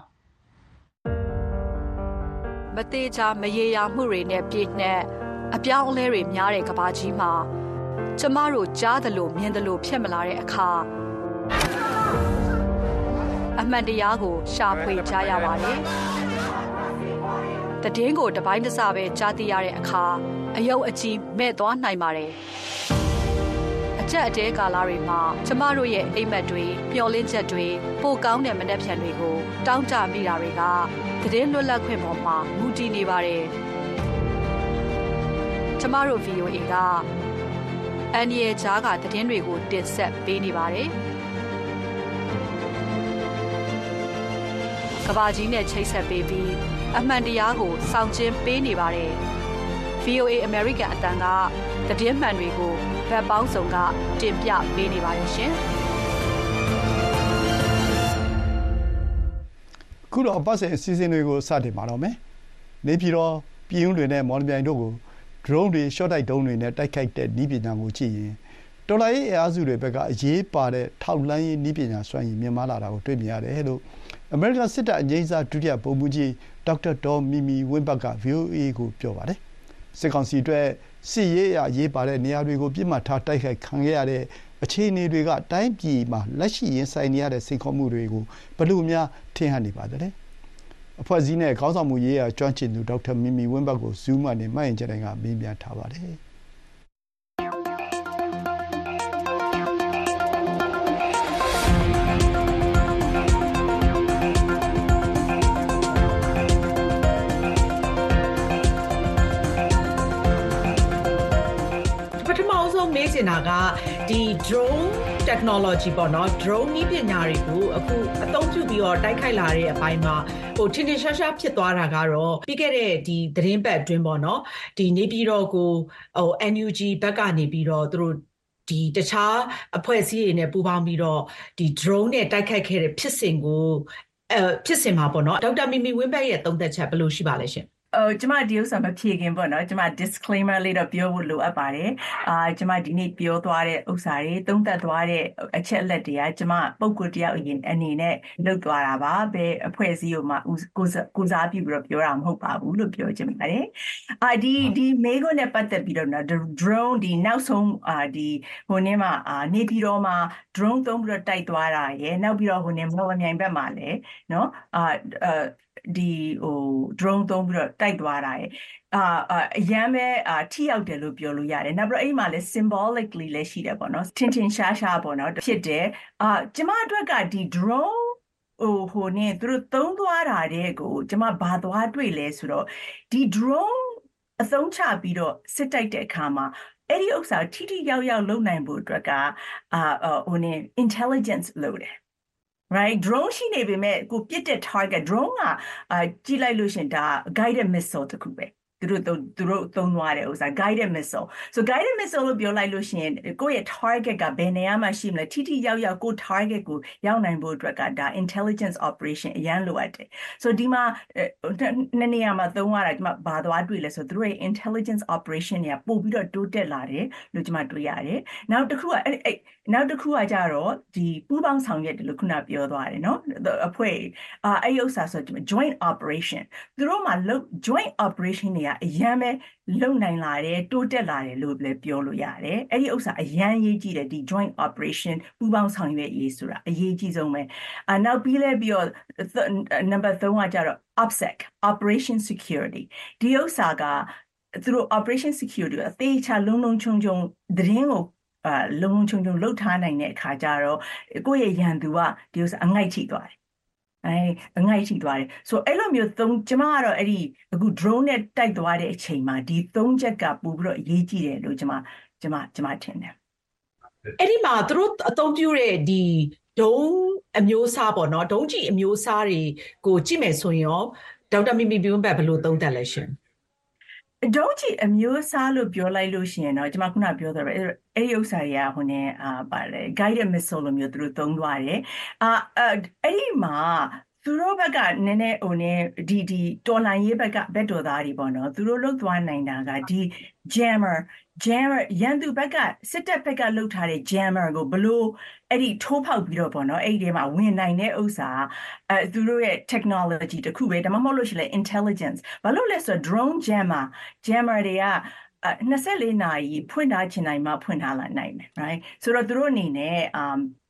မသေးချာမရေရာမှုတွေနဲ့ပြည့်နှက်အပြောင်းအလဲတွေများတဲ့ကမ္ဘာကြီးမှာကျမတို့ကြားသလိုမြင်သလိုဖြစ်မလာတဲ့အခါအမှန်တရားကိုရှာဖွေကြရပါတယ်။သတင်းကိုတပိုင်းတစပဲကြားသိရတဲ့အခါအယုတ်အကြီးမဲ့သွားနိုင်ပါတယ်။အချက်အတဲကာလတွေမှာကျမတို့ရဲ့အိမ်မက်တွေပျော်လင့်ချက်တွေပိုကောင်းတဲ့မနှက်ဖြန်တွေကိုတောင်းတမိတာတွေကသတင်းလွတ်လပ်ခွင့်ပေါ်မှာမူတည်နေပါတယ်။ကျမတို့ V O A ကအန်ရီဂျာကသတင်းတွေကိုတင်ဆက်ပေးနေပါတယ်။ကဘာကြီးနဲ့ချိတ်ဆက်ပေးပြီးအမှန်တရားကိုစောင့်ကျဉ်ပေးနေပါတယ်။ V O A American အတန်ကသတင်းမှန်တွေကိုဗတ်ပေါင်းစုံကတင်ပြပေးနေပါတယ်ရှင်။ခုတော့အပတ်စဉ်အစီအစဉ်တွေကိုစတင်ပါတော့မယ်။နေပြည်တော်ပြည်ဦးလွင်နဲ့မော်လမြိုင်တို့ကို drone တွေရှော့တိုက်ဒုံးတွေနဲ့တိုက်ခိုက်တဲ့နည်းပညာကိုကြည့်ရင်တော်လှန်ရေးအင်အားစုတွေဘက်ကအရေးပါတဲ့ထောက်လှမ်းရေးနည်းပညာစွမ်းရည်မြင့်မားလာတာကိုတွေ့မြင်ရတယ်လို့အမေရိကန်စစ်တပ်အငြိမ်းစားဒုတိယဗိုလ်မှူးကြီးဒေါက်တာဒေါ်မီမီဝင်းဘတ်က V O A ကိုပြောပါတယ်။စစ်ကောင်စီအတွက်စစ်ရေးအရေးပါတဲ့နေရာတွေကိုပြစ်မှတ်ထားတိုက်ခိုက်ခံခဲ့ရတဲ့အခြေအနေတွေကတိုင်းပြည်မှာလက်ရှိရင်ဆိုင်နေရတဲ့စိန်ခေါ်မှုတွေကိုဘယ်လိုများထင်ဟပ်နေပါသလဲ။အဖွဲ့အစည်းနဲ့ခေါင်းဆောင်မှုရေးရာကျွမ်းကျင်သူဒေါက်တာမီမီဝင်းဘတ်ကို Zoom ကနေမှတ်ရင်ကျတဲ့ကမေးမြန်းထားပါတယ်။မေးချင်တာကဒီ drone technology ပေါ့နော် drone နည်းပညာတွေကိုအခုအသုံးပြုပြီးတော့တိုက်ခိုက်လာတဲ့အပိုင်းမှာဟိုထင်ထင်ရှားရှားဖြစ်သွားတာကတော့ပြီးခဲ့တဲ့ဒီသတင်းပတ်အတွင်းပေါ့နော်ဒီနေပြည်တော်ကိုဟို N U G ဘက်ကနေပြီးတော့သူတို့ဒီတခြားအဖွဲ့အစည်းတွေနဲ့ပူးပေါင်းပြီးတော့ဒီ drone နဲ့တိုက်ခိုက်ခဲ့တဲ့ဖြစ်စဉ်ကိုအဲဖြစ်စဉ်မှာပေါ့နော်ဒေါက်တာမီမီဝင်းဘတ်ရဲ့သုံးသပ်ချက်ဘယ်လိုရှိပါလဲရှင်အော်ကျမဒီဥစ္စာမဖြေခင်ပေါ့နော်ကျမ disclaimer လေးတော့ပြောဖို့လိုအပ်ပါတယ်အာကျမဒီနေ့ပြောသွားတဲ့ဥစ္စာတွေသုံးသပ်သွားတဲ့အချက်အလက်တွေကကျမပုံကိုတယောက်အနေနဲ့လုပ်သွားတာပါဘယ်အဖွဲ့အစည်းကိုမှကိုကိုစားပြုပြီးတော့ပြောတာမဟုတ်ပါဘူးလို့ပြောချင်ပါတယ်အာဒီဒီမေဂိုနဲ့ပတ်သက်ပြီးတော့နော် drone ဒီနောက်ဆုံးအာဒီဟိုနေ့မှာအာနေပြည်တော်မှာ drone သုံးပြီးတော့တိုက်သွားတာရယ်နောက်ပြီးတော့ဟိုနေ့မော်လမြိုင်ဘက်မှာလည်းနော်အာဒီဟို drone သုံးပြီးတော့တိုက်သွားတာရယ်အာအရန်ပဲအာထိရောက်တယ်လို့ပြောလို့ရတယ်နောက်ပြီးတော့အဲ့မှာလည်း symbolically လည်းရှိတယ်ပေါ့နော်ထင်ထင်ရှားရှားပေါ့နော်ဖြစ်တယ်အာကျမအတွက်ကဒီ drone ဟိုဟိုနေသူတို့သုံးသွားတာတဲ့ကိုကျမဘာသွားတွေ့လဲဆိုတော့ဒီ drone အသုံးချပြီးတော့စစ်တိုက်တဲ့အခါမှာအဲ့ဒီဥစ္စာထိထိရောက်ရောက်လုပ်နိုင်ဖို့အတွက်ကအာဟိုနေ intelligence လို့တယ်right drone ရှိနေပေမဲ့ကိုပြစ်တဲ့ target drone ကအာကြည့်လိုက်လို့ရှင်ဒါ guided missile တခုပဲသူတို့သူတို့သုံးသွားတဲ့ဥစ္စာ guided missile so guided missile လို့ပြောလိုက်လို့ရှင်ကိုယ့်ရဲ့ target ကဘယ်နေရာမှာရှိမလဲထိထိရောက်ရောက်ကို target ကိုရောက်နိုင်ဖို့အတွက်ကဒါ intelligence operation အရန်လိုအပ်တယ် so ဒီမှာနှစ်နေရာမှာသုံးရတာဒီမှာဘာသွားတွေ့လဲဆိုသူတို့ရဲ့ intelligence operation တွေကပို့ပြီးတော့တိုးတက်လာတယ်လို့ကျွန်မတွေ့ရတယ်နောက်တစ်ခုကအဲ့နောက်တစ်ခုကကြတော့ဒီပူးပေါင်းဆောင်ရွက်တယ်လို့ခုနပြောသွားတယ်နော်အဖွဲ့အာအဲ့ဥစ္စာဆို joint operation သူတို့မှာ joint operation တွေကအရန်ပဲလုံနိုင်လာတယ်တိုးတက်လာတယ်လို့လည်းပြောလို့ရတယ်အဲ့ဒီဥစ္စာအရန်ရေးကြည့်တယ်ဒီ joint operation ပူးပေါင်းဆောင်ရွက်ရေးဆိုတာအရေးကြီးဆုံးပဲအနောက်ပြီးလဲပြီးတော့ number three ကကြတော့ OPSEC operation security ဒီဥစ္စာကသူတို့ operation security အသေးချာလုံးလုံးချုံချုံသတင်းကိုအာလုံချုံချုံလှုပ်ထားနိုင်တဲ့အခါကျတော့ကိုယ့်ရဲ့ရန်သူကဒီဥစ္စာအငိုက်ထိသွားတယ်အဲအငိုက်ထိသွားတယ်ဆိုအဲ့လိုမျိုးသုံးကျမကတော့အဲ့ဒီအခု drone နဲ့တိုက်သွားတဲ့အချိန်မှာဒီသုံးချက်ကပို့ပြီးတော့အရေးကြီးတယ်လို့ကျမကျမကျမထင်တယ်အဲ့ဒီမှာသူတို့အသုံးပြုတဲ့ဒီဒုံးအမျိုးအစားပေါ့နော်ဒုံးကြီးအမျိုးအစားတွေကိုကြည့်မယ်ဆိုရင်ရောဒေါက်တာမီမီဘီဝင်းဘတ်ဘယ်လိုသုံးသပ်လဲရှင်ဒုံးကြီးအမျိုးအစားလို့ပြောလိုက်လို့ရှိရင်တော့ကျွန်မခုနပြောသလိုအဲ့ဒီဥစ္စာတွေကဟိုနေအာပါလေ guided missile လို့မျိုးသူတို့သုံးသွားတယ်အာအဲ့ဒီမှာသူတို့ဘက်ကနည်းနည်းဟိုနေဒီဒီတော်လန်ရေးဘက်ကဘက်တော်သားတွေပေါ့နော်သူတို့လှုပ်သွားနိုင်တာကဒီ jammer jammer ရန်သူဘက်ကစစ်တပ်ဘက်ကလှုပ်ထားတဲ့ jammer ကိုဘလို့အဲ့ဒီထိုးဖောက်ပြီးတော့ပေါ့နော်အဲ့ဒီထဲမှာဝင်နိုင်တဲ့ဥစ္စာအဲသူတို့ရဲ့ technology တခုပဲဒါမှမဟုတ်လို့ရှိရင် intelligence ဘာလို့လဲဆိုတော့ drone jammer jammer တွေကuh, 24နာရီဖွင့်ထားချင်တိုင်းမှဖွင့်ထားလာနိုင်တယ် right ဆိုတော့သူတို့အနေနဲ့ um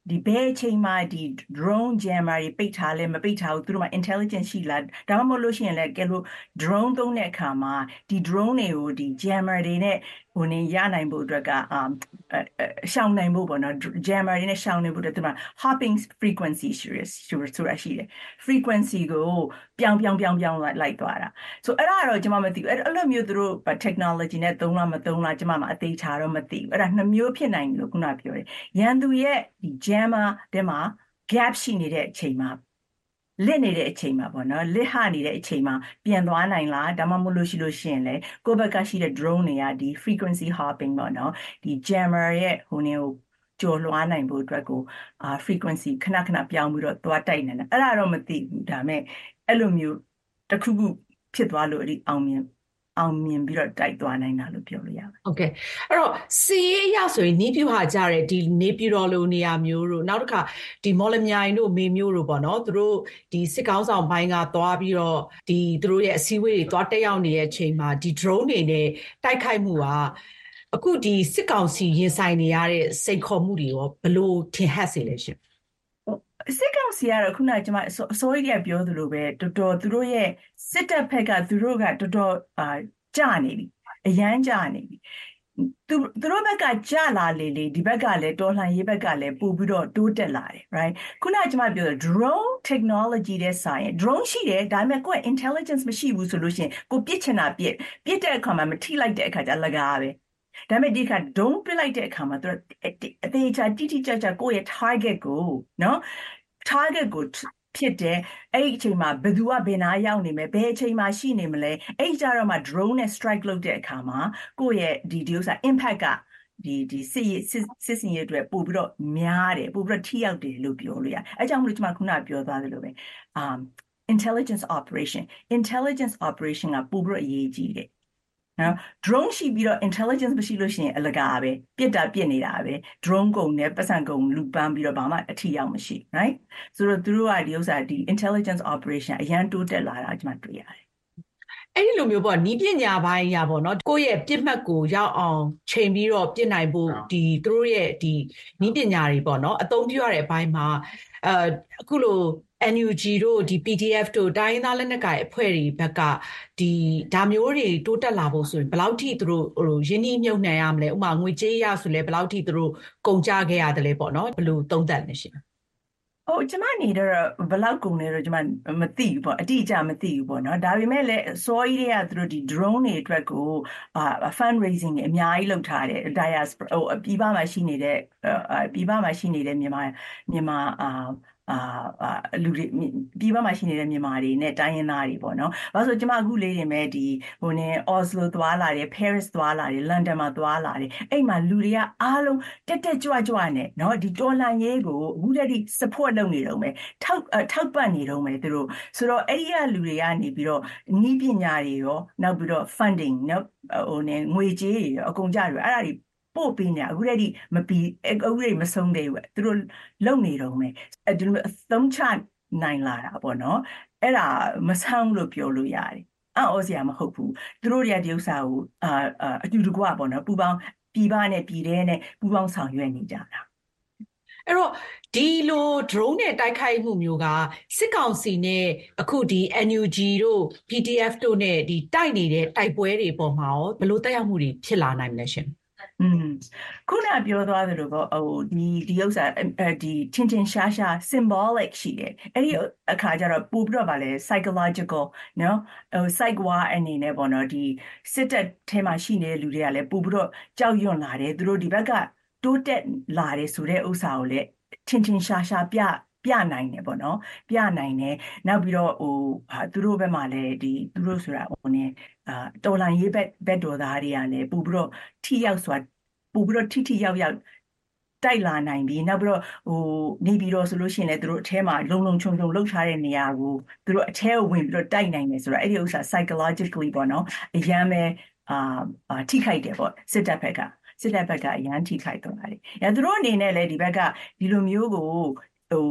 ဒီဘဲချိန်မှာဒီ drone jammer တွေပိတ်ထားလဲမပိတ်ထားဘူးသူတို့မှာ intelligence ရှိလားဒါမှမဟုတ်လို့ရှိရင်လည်းကဲလို့ drone သုံးတဲ့အခါမှာဒီ drone တွေကိုဒီ jammer တွေနဲ့ဟိုနေရနိုင်ဖို့အတွက်ကအာရှောင်းနိုင်ဖို့ပေါ့နော် jammer တွေနဲ့ရှောင်းနေဖို့အတွက်ဒီမှာ hopping frequency ဆိုတာရှိတယ် frequency ကိုပြောင်းပြောင်းပြောင်းပြောင်းလိုက်သွားတာဆိုအဲ့ဒါတော့ကျွန်မမသိဘူးအဲ့လိုမျိုးသူတို့ technology နဲ့သုံးလားမသုံးလားကျွန်မမအသေးချာတော့မသိဘူးအဲ့ဒါနှစ်မျိုးဖြစ်နိုင်တယ်လို့ခုနပြောတယ်ရန်သူရဲ့ဒီ jammer တဲ့မှာ gap ရှိနေတဲ့အချိန်မှာလစ်နေတဲ့အချိန်မှာပေါ့နော်လစ်ဟနေတဲ့အချိန်မှာပြန်သွားနိုင်လားဒါမှမဟုတ်လို့ရှိလို့ရှိရင်လေကိုယ့်ဘက်ကရှိတဲ့ drone တွေကဒီ frequency hopping ပေါ့နော်ဒီ jammer ရဲ့ဟိုနေကိုကျော်လွှားနိုင်ဖို့အတွက်ကိုအာ frequency ခဏခဏပြောင်းပြီးတော့သွားတိုက်နေတာအဲ့ဒါတော့မသိဘူးဒါမဲ့အဲ့လိုမျိုးတစ်ခုခုဖြစ်သွားလို့အဲ့ဒီအောင်မြင်အောင်မြင်ပြီးတော့တိုက်သွားနိုင်တာလို့ပြောလို့ရပါတယ်။ Okay အဲ့တော့စီရေးရဆိုရင်နီးပြူဟာကြတဲ့ဒီနေပြူတော်လိုနေရာမျိုးတို့နောက်တစ်ခါဒီမော်လမြိုင်တို့မေမျိုးတို့ပေါ့နော်သူတို့ဒီစစ်ကောင်းဆောင်ဘိုင်းကသွားပြီးတော့ဒီသူတို့ရဲ့အစည်းအဝေးတွေသွားတက်ရောက်နေတဲ့အချိန်မှာဒီ drone တွေနဲ့တိုက်ခိုက်မှုကအခုဒီစစ်ကောင်စီရင်ဆိုင်နေရတဲ့စိန်ခေါ်မှုတွေရောဘလို့ထင်ဟပ်စေလဲရှင်စစ်ကောင်စီကတော့ခုနကကျွန်မအစိုးရကပြောသလိုပဲတော်တော်သူတို့ရဲ့စစ်တပ်ဘက်ကသူတို့ကတော်တော်အာကြာနေပြီအရန်ကြာနေပြီသူသူတို့ဘက်ကကြာလာလေလေဒီဘက်ကလည်းတော်လှန်ရေးဘက်ကလည်းပို့ပြီးတော့တိုးတက်လာတယ် right ခုနကကျွန်မပြောတဲ့ drone technology တဲ့ဆိုင် drone ရှိတယ်ဒါပေမဲ့ကိုယ် intelligence မရှိဘူးဆိုလို့ရှိရင်ကိုပြစ်ချင်တာပြစ်ပြစ်တဲ့အခါမှာမထိလိုက်တဲ့အခါကျလကားပဲဒါပေမဲ့ဒီကဒုံးပစ်လိုက်တဲ့အခါမှာသူအသေးချာတိတိကျကျကိုယ့်ရဲ့ target ကိုနော် target ကိုဖြစ်တယ်အဲ့ဒီအချိန်မှာဘယ်သူကဘယ်နာရောက်နေမလဲဘယ်အချိန်မှာရှိနေမလဲအဲ့ဒီကြတော့မှ drone နဲ့ strike လုပ်တဲ့အခါမှာကိုယ့်ရဲ့ဒီဒီဥစ္စာ impact ကဒီဒီစစ်စစ်စင်ရဲ့အတွက်ပို့ပြီးတော့များတယ်ပို့ပြီးတော့ထိရောက်တယ်လို့ပြောလို့ရအဲကြောင့်မလို့ကျွန်မခုနပြောသွားသလိုပဲ um intelligence operation intelligence operation ကပို့ပြီးတော့အရေးကြီးတယ်နော် drone ရှိပြီးတော့ intelligence မရှိလို့ရှိရင်အလကားပဲပြစ်တာပြစ်နေတာပဲ drone ကုန်နဲ့ပတ်စံကုန်လူပန်းပြီးတော့ဘာမှအထီရောက်မရှိ right ဆိုတော့သူတို့ကဒီဥစ္စာဒီ intelligence operation အရန်တိုးတက်လာတာကျွန်မတွေ့ရတယ်အဲ့ဒီလိုမျိုးပေါ့နီးပညာပိုင်းရပေါ့နော်ကိုယ့်ရဲ့ပြစ်မှတ်ကိုရောက်အောင်ချိန်ပြီးတော့ပြစ်နိုင်ဖို့ဒီသူတို့ရဲ့ဒီနီးပညာတွေပေါ့နော်အသုံးပြုရတဲ့အပိုင်းမှာအဲအခုလို N U G တို့ဒီ P D F တို့တိုင်းရင်းသားလက်နက်ကိုင်အဖွဲ့တွေဘက်ကဒီဒါမျိုးတွေတိုးတက်လာဖို့ဆိုရင်ဘယ်လောက်ထိသူတို့ဟိုရင်းနှီးမြှုပ်နှံရမလဲဥပမာငွေကြေးရဆိုလဲဘယ်လောက်ထိသူတို့ကုန်ကြခဲ့ရတယ်လဲပေါ့နော်ဘယ်လိုသုံးသပ်လဲရှင်ဟိုကျမနေတော့ဘလောက်ကုန်လဲတော့ကျမမသိဘူးပေါ့အတိအကျမသိဘူးပေါ့နော်ဒါပေမဲ့လည်းစောကြီးတွေကသူတို့ဒီ drone တွေအတွက်ကိုအာ fundraising တွေအများကြီးလုပ်ထားတယ် diaspora ဟိုပြည်ပမှာရှိနေတဲ့ပြည်ပမှာရှိနေတဲ့မြန်မာမြန်မာအာအာလူတွေပြည်ပမှာရှိနေတဲ့မြန်မာတွေနဲ့တိုင်းရင်းသားတွေပေါ့နော်။ဘာလို့ဆိုကျမအခုလေးတွေမဲ့ဒီဟိုနေ Oslo သွားလာတယ် Paris သွားလာတယ် London မှာသွားလာတယ်အဲ့မှာလူတွေကအားလုံးတက်တက်ကြွကြွနဲ့နော်ဒီတော်လှန်ရေးကိုအခုတည်းက support လုပ်နေတော့မယ်ထောက်ထောက်ပံ့နေတော့မယ်သူတို့ဆိုတော့အဲ့ဒီကလူတွေကနေပြီးတော့နည်းပညာတွေရောနောက်ပြီးတော့ funding နော်ဟိုနေငွေကြေးတွေရောအကုန်ကြတယ်အဲ့ဒါတွေပို့ပေးနေအခုတည်းကမပြီးအခုတည်းမဆုံးသေးဘူးသူတို့လုံနေတော့မယ်အဲဒီလိုအသုံးချနိုင်လာတာပေါ့နော်အဲ့ဒါမဆန်းလို့ပြောလို့ရတယ်အော်စရာမဟုတ်ဘူးသူတို့တွေကဒီဥစ္စာကိုအာအတူတကွပေါ့နော်ပူပေါင်းပြည်ပနဲ့ပြည်ထဲနဲ့ပူပေါင်းဆောင်ရွက်နေကြတာအဲ့တော့ဒီလို drone နဲ့တိုက်ခိုက်မှုမျိုးကစစ်ကောင်စီနဲ့အခုဒီ N U G တို့ P D F တို့နဲ့ဒီတိုက်နေတဲ့တိုက်ပွဲတွေပေါ်မှာရောဘယ်လိုတက်ရောက်မှုတွေဖြစ်လာနိုင်မလဲရှင်อืมခုနပြောသွားသလိုပေါ့ဟိုဒီဒီဥစ္စာဒီချင်းချင်းရှားရှား symbolic ရှိတယ်အဲ့ဒီအခါကျတော့ပို့ပြီးတော့ဗာလဲ psychological နော်ဟို psych war အနေနဲ့ပေါ့နော်ဒီစစ်တပ်ထဲမှာရှိနေတဲ့လူတွေကလည်းပို့ပြီးတော့ကြောက်ရွံ့လာတယ်သူတို့ဒီဘက်ကတိုးတက်လာတယ်ဆိုတဲ့ဥစ္စာကိုလည်းချင်းချင်းရှားရှားပြပြနိုင်တယ်ပေါ့နော်ပြနိုင်တယ်နောက်ပြီးတော့ဟိုသူတို့ဘက်မှာလည်းဒီသူတို့ဆိုတာဟိုနေအာတော်လန်ရေးဘက်ဘက်တော်သားတွေကလည်းပို့ပြီးတော့ထိရောက်စွာပို့ပြီးတော့ထိထိရောက်ရောက်တိုက်လာနိုင်ပြီနောက်ပြီးတော့ဟိုနေပြီးတော့ဆိုလို့ရှိရင်လည်းသူတို့အထဲမှာလုံလုံခြုံခြုံလှုပ်ထားတဲ့နေရာကိုသူတို့အထဲကိုဝင်ပြီးတော့တိုက်နိုင်တယ်ဆိုတော့အဲ့ဒီဥစ္စာ psychologically ပေါ့နော်အရန်ပဲအာထိခိုက်တယ်ပေါ့စစ်တပ်ဘက်ကစစ်တပ်ဘက်ကအရန်ထိခိုက်သွားတယ်။အဲသူတို့အနေနဲ့လည်းဒီဘက်ကဒီလိုမျိုးကိုဟို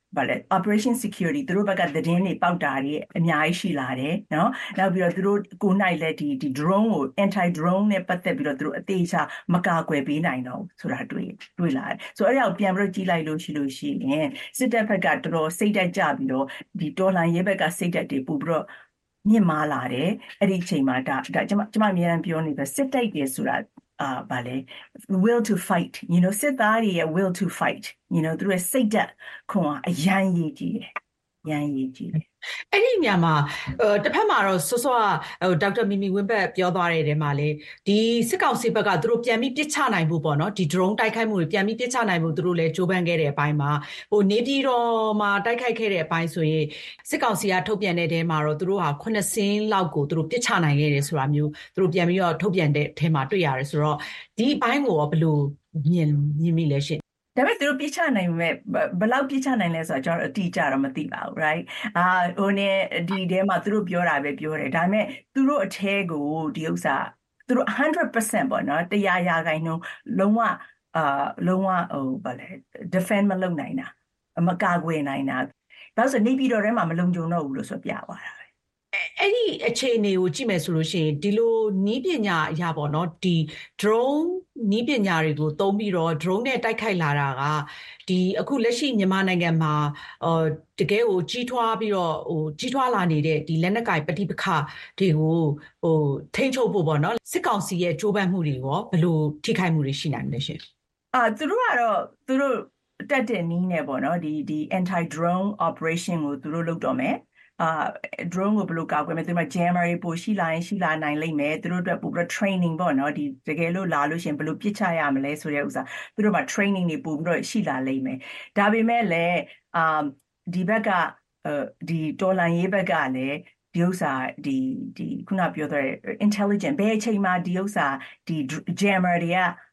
ဗါလေ operation security သူတို့ဘက်ကသတင်းတွေပေါက်တာတွေအများကြီးရှိလာတယ်နော်နောက်ပြီးတော့သူတို့ကိုနိုင်လက်ဒီဒီ drone ကို anti drone နဲ့ပတ်သက်ပြီးတော့သူတို့အသေးချာမကာကွယ်ပေးနိုင်တော့ဆိုတာတွေ့တွေ့လာတယ်ဆိုတော့အဲ့ဒါကိုပြန်ပြီးတော့ကြီးလိုက်လို့ရှိလို့ရှိရင်စစ်တပ်ဘက်ကတော်တော်စိတ်တက်ကြပြီးတော့ဒီတော်လှန်ရေးဘက်ကစိတ်တက်တွေပို့ပြီးတော့မြင့်မားလာတယ်အဲ့ဒီအချိန်မှာဒါဒါကျွန်မကျွန်မအများအားပြောနေပဲစစ်တိုက်တယ်ဆိုတာအာဗာလေ will to fight you know စစ်သားတွေရဲ့ will to fight you know သူတို့ရဲ့စိတ်ဓာတ်ခွန်အားအရန်ရည်ကြီးတယ်ရန်ရည်ကြီးတယ်အဲ့ဒီညမှာတစ်ဖက်မှာတော့ဆော့ဆော့ဟိုဒေါက်တာမီမီဝင်းဘက်ပြောသွားတဲ့တဲမှာလေဒီစစ်ကောင်စီဘက်ကသူတို့ပြန်ပြီးပစ်ချနိုင်ဖို့ပေါ့နော်ဒီ drone တိုက်ခိုက်မှုတွေပြန်ပြီးပစ်ချနိုင်ဖို့သူတို့လည်းကြိုးပမ်းခဲ့တဲ့အပိုင်းမှာဟိုနေပြည်တော်မှာတိုက်ခိုက်ခဲ့တဲ့အပိုင်းဆိုရင်စစ်ကောင်စီကထုတ်ပြန်တဲ့တဲမှာတော့သူတို့ဟာခုနှစ်စင်းလောက်ကိုသူတို့ပစ်ချနိုင်ခဲ့တယ်ဆိုတာမျိုးသူတို့ပြန်ပြီးတော့ထုတ်ပြန်တဲ့ထဲမှာတွေ့ရတယ်ဆိုတော့ဒီအပိုင်းကိုရောဘယ်လိုမြင်မြင်မိလဲရှင်ဒါပေမဲ့သူတို့ပြချနိုင်မဲ့ဘယ်လောက်ပြချနိုင်လဲဆိုတော့ကျွန်တော်အတိအကျတော့မသိပါဘူး right အာဟိုနေဒီထဲမှာသူတို့ပြောတာပဲပြောတယ်ဒါပေမဲ့သူတို့အထဲကိုဒီဥစ္စာသူတို့ one hundred percent ပေါ့နော်တရားရာခိုင်နှုန်းလုံးဝအာလုံးဝဟိုဗာလေ defend မလုပ်နိုင်တာမကာကွယ်နိုင်တာဒါဆိုနေပြည်တော်ထဲမှာမလုံခြုံတော့ဘူးလို့ဆိုပြသွားတာအဲ့ဒီအခြေအနေကိုကြည့်မယ်ဆိုလို့ရှိရင်ဒီလိုနီးပညာအရာပေါ့နော်ဒီ drone နီးပညာတွေကိုသုံးပြီးတော့ drone နဲ့တိုက်ခိုက်လာတာကဒီအခုလက်ရှိမြန်မာနိုင်ငံမှာအော်တကယ်ကိုကြီးထွားပြီးတော့ဟိုကြီးထွားလာနေတဲ့ဒီလက်နက်ကိုင်ပဋိပက္ခတွေကိုဟိုထိန်းချုပ်ဖို့ပေါ့နော်စစ်ကောင်စီရဲ့ကြိုးပမ်းမှုတွေရောဘယ်လိုထိခိုက်မှုတွေရှိနိုင်လဲရှင်အာသူတို့ကတော့သူတို့တက်တဲ့နီးနေပေါ့နော်ဒီဒီ anti drone operation ကိုသူတို့လုပ်တော့မယ်အာ drone ကိုဘယ်လိုကောက်ွယ်မယ်သူတို့ jammer တွေပို့ရှိလာရင်ရှိလာနိုင်လိမ့်မယ်သူတို့အတွက်ပို့ပြီး training ပေါ့နော်ဒီတကယ်လို့လာလို့ရှင်ဘယ်လိုပြစ်ချရမလဲဆိုတဲ့ဥစ္စာသူတို့မှာ training တွေပို့ပြီးတော့ရှိလာလိမ့်မယ်ဒါပေမဲ့လည်းအာဒီဘက်ကဒီတော်လန်ရေးဘက်ကလည်းဒီဥစ္စာဒီဒီခုနပြောတဲ့ intelligent ဘယ်အချိန်မှာဒီဥစ္စာဒီ jammer တွေက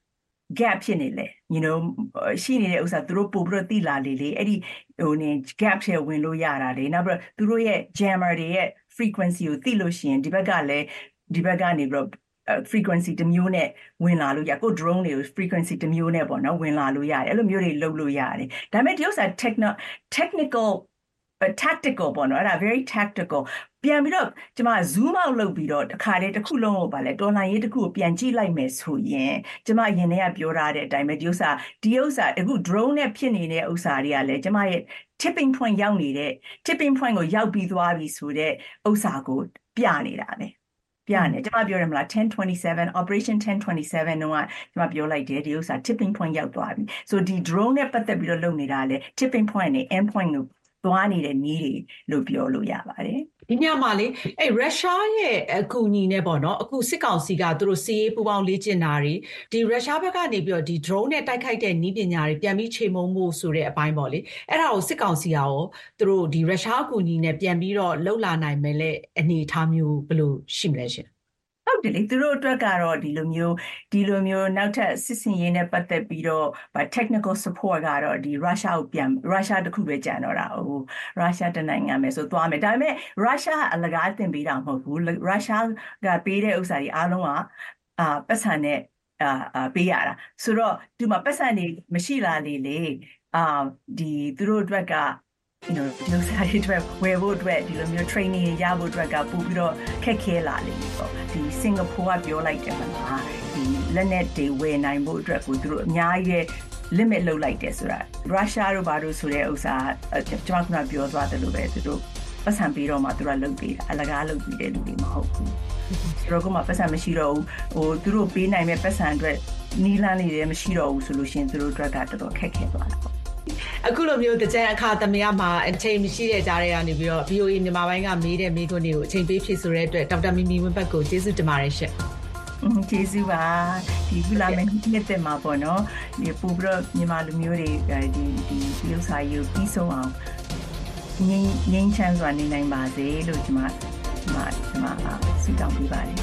gap ဖြစ်နေလေ you know ရှိနေတဲ့ဥစ္စာသူတို့ပို့ပြီးတော့တိလာလေလေအဲ့ဒီဟိုနေ gap ထဲဝင်လို့ရတာလေနောက်ပြီးတော့သူတို့ရဲ့ jammer တွေရဲ့ frequency ကိုသိလို့ရှိရင်ဒီဘက်ကလည်းဒီဘက်ကနေပြီးတော့ frequency တစ်မျိုးနဲ့ဝင်လာလို့ရကို drone တွေကို frequency တစ်မျိုးနဲ့ပေါ့နော်ဝင်လာလို့ရတယ်အဲ့လိုမျိုးတွေလုပ်လို့ရတယ်ဒါပေမဲ့ဒီဥစ္စာ technical tactical ပေါ့နော်အဲ့ဒါ very tactical ပြန်ပြီးတော့ကျွန်မ zoom out လုပ်ပြီးတော့တစ်ခါတည်းတစ်ခုလုံးကိုပါလဲတော်လှန်ရေးတစ်ခုကိုပြန်ကြည့်လိုက်မယ်ဆိုရင်ကျွန်မအရင်တည်းကပြောထားတဲ့အတိုင်းပဲဒီဥစ္စာဒီဥစ္စာအခု drone နဲ့ဖြစ်နေတဲ့ဥစ္စာတွေကလည်းကျွန်မရဲ့ tipping point ရောက်နေတဲ့ tipping point ကိုရောက်ပြီးသွားပြီဆိုတဲ့ဥစ္စာကိုပြနေတာပဲပြနေကျွန်မပြောရမလား ten twenty-seven operation ten twenty-seven တော့ကျွန်မပြောလိုက်တယ်ဒီဥစ္စာ tipping point ရောက်သွားပြီဆိုဒီ drone နဲ့ပတ်သက်ပြီးတော့လုပ်နေတာလေ tipping point နဲ့ end point ကိုသွားနေတဲ့နည်းတွေလို့ပြောလို့ရပါတယ်ဒီညမှာလေအဲ့ရုရှားရဲ့အကူအညီနဲ့ပေါ့နော်အခုစစ်ကောင်စီကသူတို့စီးရေးပူပေါင်းလေ့ကျင့်တာတွေဒီရုရှားဘက်ကနေပြီးတော့ဒီ drone နဲ့တိုက်ခိုက်တဲ့နည်းပညာတွေပြန်ပြီးချိန်မုံမှုဆိုတဲ့အပိုင်းပေါ့လေအဲ့ဒါကိုစစ်ကောင်စီကရောသူတို့ဒီရုရှားအကူအညီနဲ့ပြန်ပြီးတော့လှုပ်လာနိုင်မယ်လေအနေအထားမျိုးဘယ်လိုရှိမလဲရှင်ဟုတ်တယ်လေသူတို့အတွက်ကတော့ဒီလိုမျိုးဒီလိုမျိုးနောက်ထပ်စစ်စင်ရေးနဲ့ပတ်သက်ပြီးတော့ technical support ကတော့ဒီရုရှားကိုပြန်ရုရှားတခုပဲကြံတော့တာဟိုရုရှားတနိုင်ငံပဲဆိုသွားမယ်ဒါပေမဲ့ရုရှားအလကားတင်ပေးတာမဟုတ်ဘူးရုရှားကပေးတဲ့ဥစ္စာတွေအားလုံးကအာပတ်စံနဲ့အာပေးရတာဆိုတော့ဒီမှာပတ်စံတွေမရှိလာလေလေအာဒီသူတို့အတွက်ကyou know ဒီလိုစားရတဲ့ဝယ်ဖို့အတွက်ဒီလိုမျိုး training ရဖို့အတွက်ကပို့ပြီးတော့ခက်ခဲလာလိမ့်မယ်ပေါ့ဒီစင်ကာပူကပြောလိုက်တယ်မှာဒီလက်နက်တွေဝယ်နိုင်ဖို့အတွက်ကိုသူတို့အများကြီး limit လုပ်လိုက်တယ်ဆိုတာရုရှားတို့ဘာလို့ဆိုတဲ့ဥစ္စာကျွန်မကပြောသွားတယ်လို့ပဲသူတို့ပတ်စံပြီးတော့မှသူကလုပ်ပေးတာအလကားလုပ်ပြီးတဲ့လူတွေမဟုတ်ဘူးသူတို့ကမှပတ်စံမရှိတော့ဘူးဟိုသူတို့ပေးနိုင်မဲ့ပတ်စံအတွက်နီးလန်းနေတယ်မရှိတော့ဘူးဆိုလို့ရှင်သူတို့အတွက်ကတော်တော်ခက်ခဲသွားတာပေါ့အခုလိုမျိုးတကြံအခါသမယမှာအချိန်မရှိတဲ့ကြားတွေကနေပြီးတော့ V O A မြန်မာပိုင်းကမေးတဲ့မေးခွန်းတွေကိုအချိန်ပေးဖြေဆိုတဲ့အတွက်ဒေါက်တာမီမီဝင်းဘတ်ကိုကျေးဇူးတင်ပါတယ်ရှင့်။ကျေးဇူးပါဒီကုလာမင်းနှစ်သက်မှာပေါ့နော်ဒီပူပြီးတော့မြန်မာလူမျိုးတွေဒီဒီဒီဥစ္စာယူပြီးဆုံးအောင်ငင်းငင်းချမ်းစွာနေနိုင်ပါစေလို့ကျွန်မကျွန်မကျွန်မဆုတောင်းပေးပါတယ်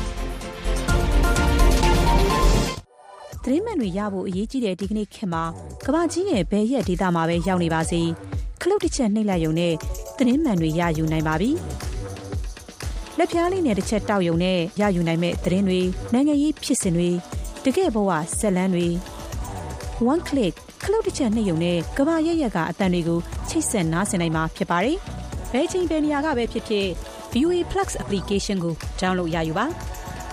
သတင်းမှန်တွေရဖို့အရေးကြီးတဲ့ဒီကနေ့ခေတ်မှာကမ္ဘာကြီးရဲ့ဘယ်ရက်ဒေသမှာပဲရောက်နေပါစေခလုတ်တစ်ချက်နှိပ်လိုက်ရုံနဲ့သတင်းမှန်တွေရယူနိုင်ပါပြီလက်ပြားလေးနဲ့တစ်ချက်တောက်ရုံနဲ့ရယူနိုင်မဲ့သတင်းတွေနိုင်ငံရေးဖြစ်စဉ်တွေတကယ့်ဘဝဇာတ်လမ်းတွေ one click ခလုတ်တစ်ချက်နှိပ်ရုံနဲ့ကမ္ဘာရဲ့ရက်ကအတန်တွေကိုချိတ်ဆက်နားဆင်နိုင်မှာဖြစ်ပါတယ်။ဘယ်ချိန်ဘယ်နေရာကပဲဖြစ်ဖြစ် ဗီအိုအေ Plus application ကို download ရယူပါ။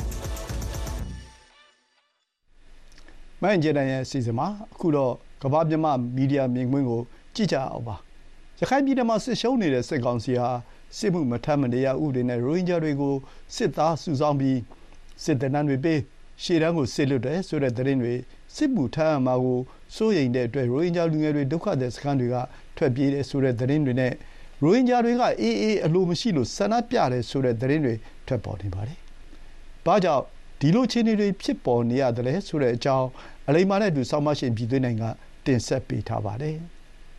မန်ဂျီတိုင်းရဲ့အစီအစဉ်မှာအခုတော့ကမ္ဘာမြမမီဒီယာမြင်ကွင်းကိုကြည့်ကြအောင်ပါ။ရခိုင်ပြည်နယ်မှာစစ်ရှုံးနေတဲ့စစ်ကောင်စီဟာစစ်မှုမထမ်းမနေရဥပဒေနဲ့ရိုဟင်ဂျာတွေကိုစစ်သားစုဆောင်းပြီးစစ်တပ်နှံတွေပေးရှေ့တန်းကိုစစ်လွတ်တယ်ဆိုတဲ့သတင်းတွေစစ်မှုထမ်းအမှာကိုစိုးရိမ်တဲ့အတွက်ရိုဟင်ဂျာလူငယ်တွေဒုက္ခသည်စခန်းတွေကထွက်ပြေးတယ်ဆိုတဲ့သတင်းတွေနဲ့ရိုဟင်ဂျာတွေကအေးအေးအလိုမရှိလို့ဆန္ဒပြတယ်ဆိုတဲ့သတင်းတွေထွက်ပေါ်နေပါတယ်။ဘာကြောင့်ဒီလိုအခြေအနေတွေဖြစ်ပေါ်နေရတယ်လဲဆိုတဲ့အကြောင်းအလိမ္မာနဲ့အတူဆောင်းမရှင်ပြည်သွင်းနိုင်ကတင်ဆက်ပေးထားပါတယ်။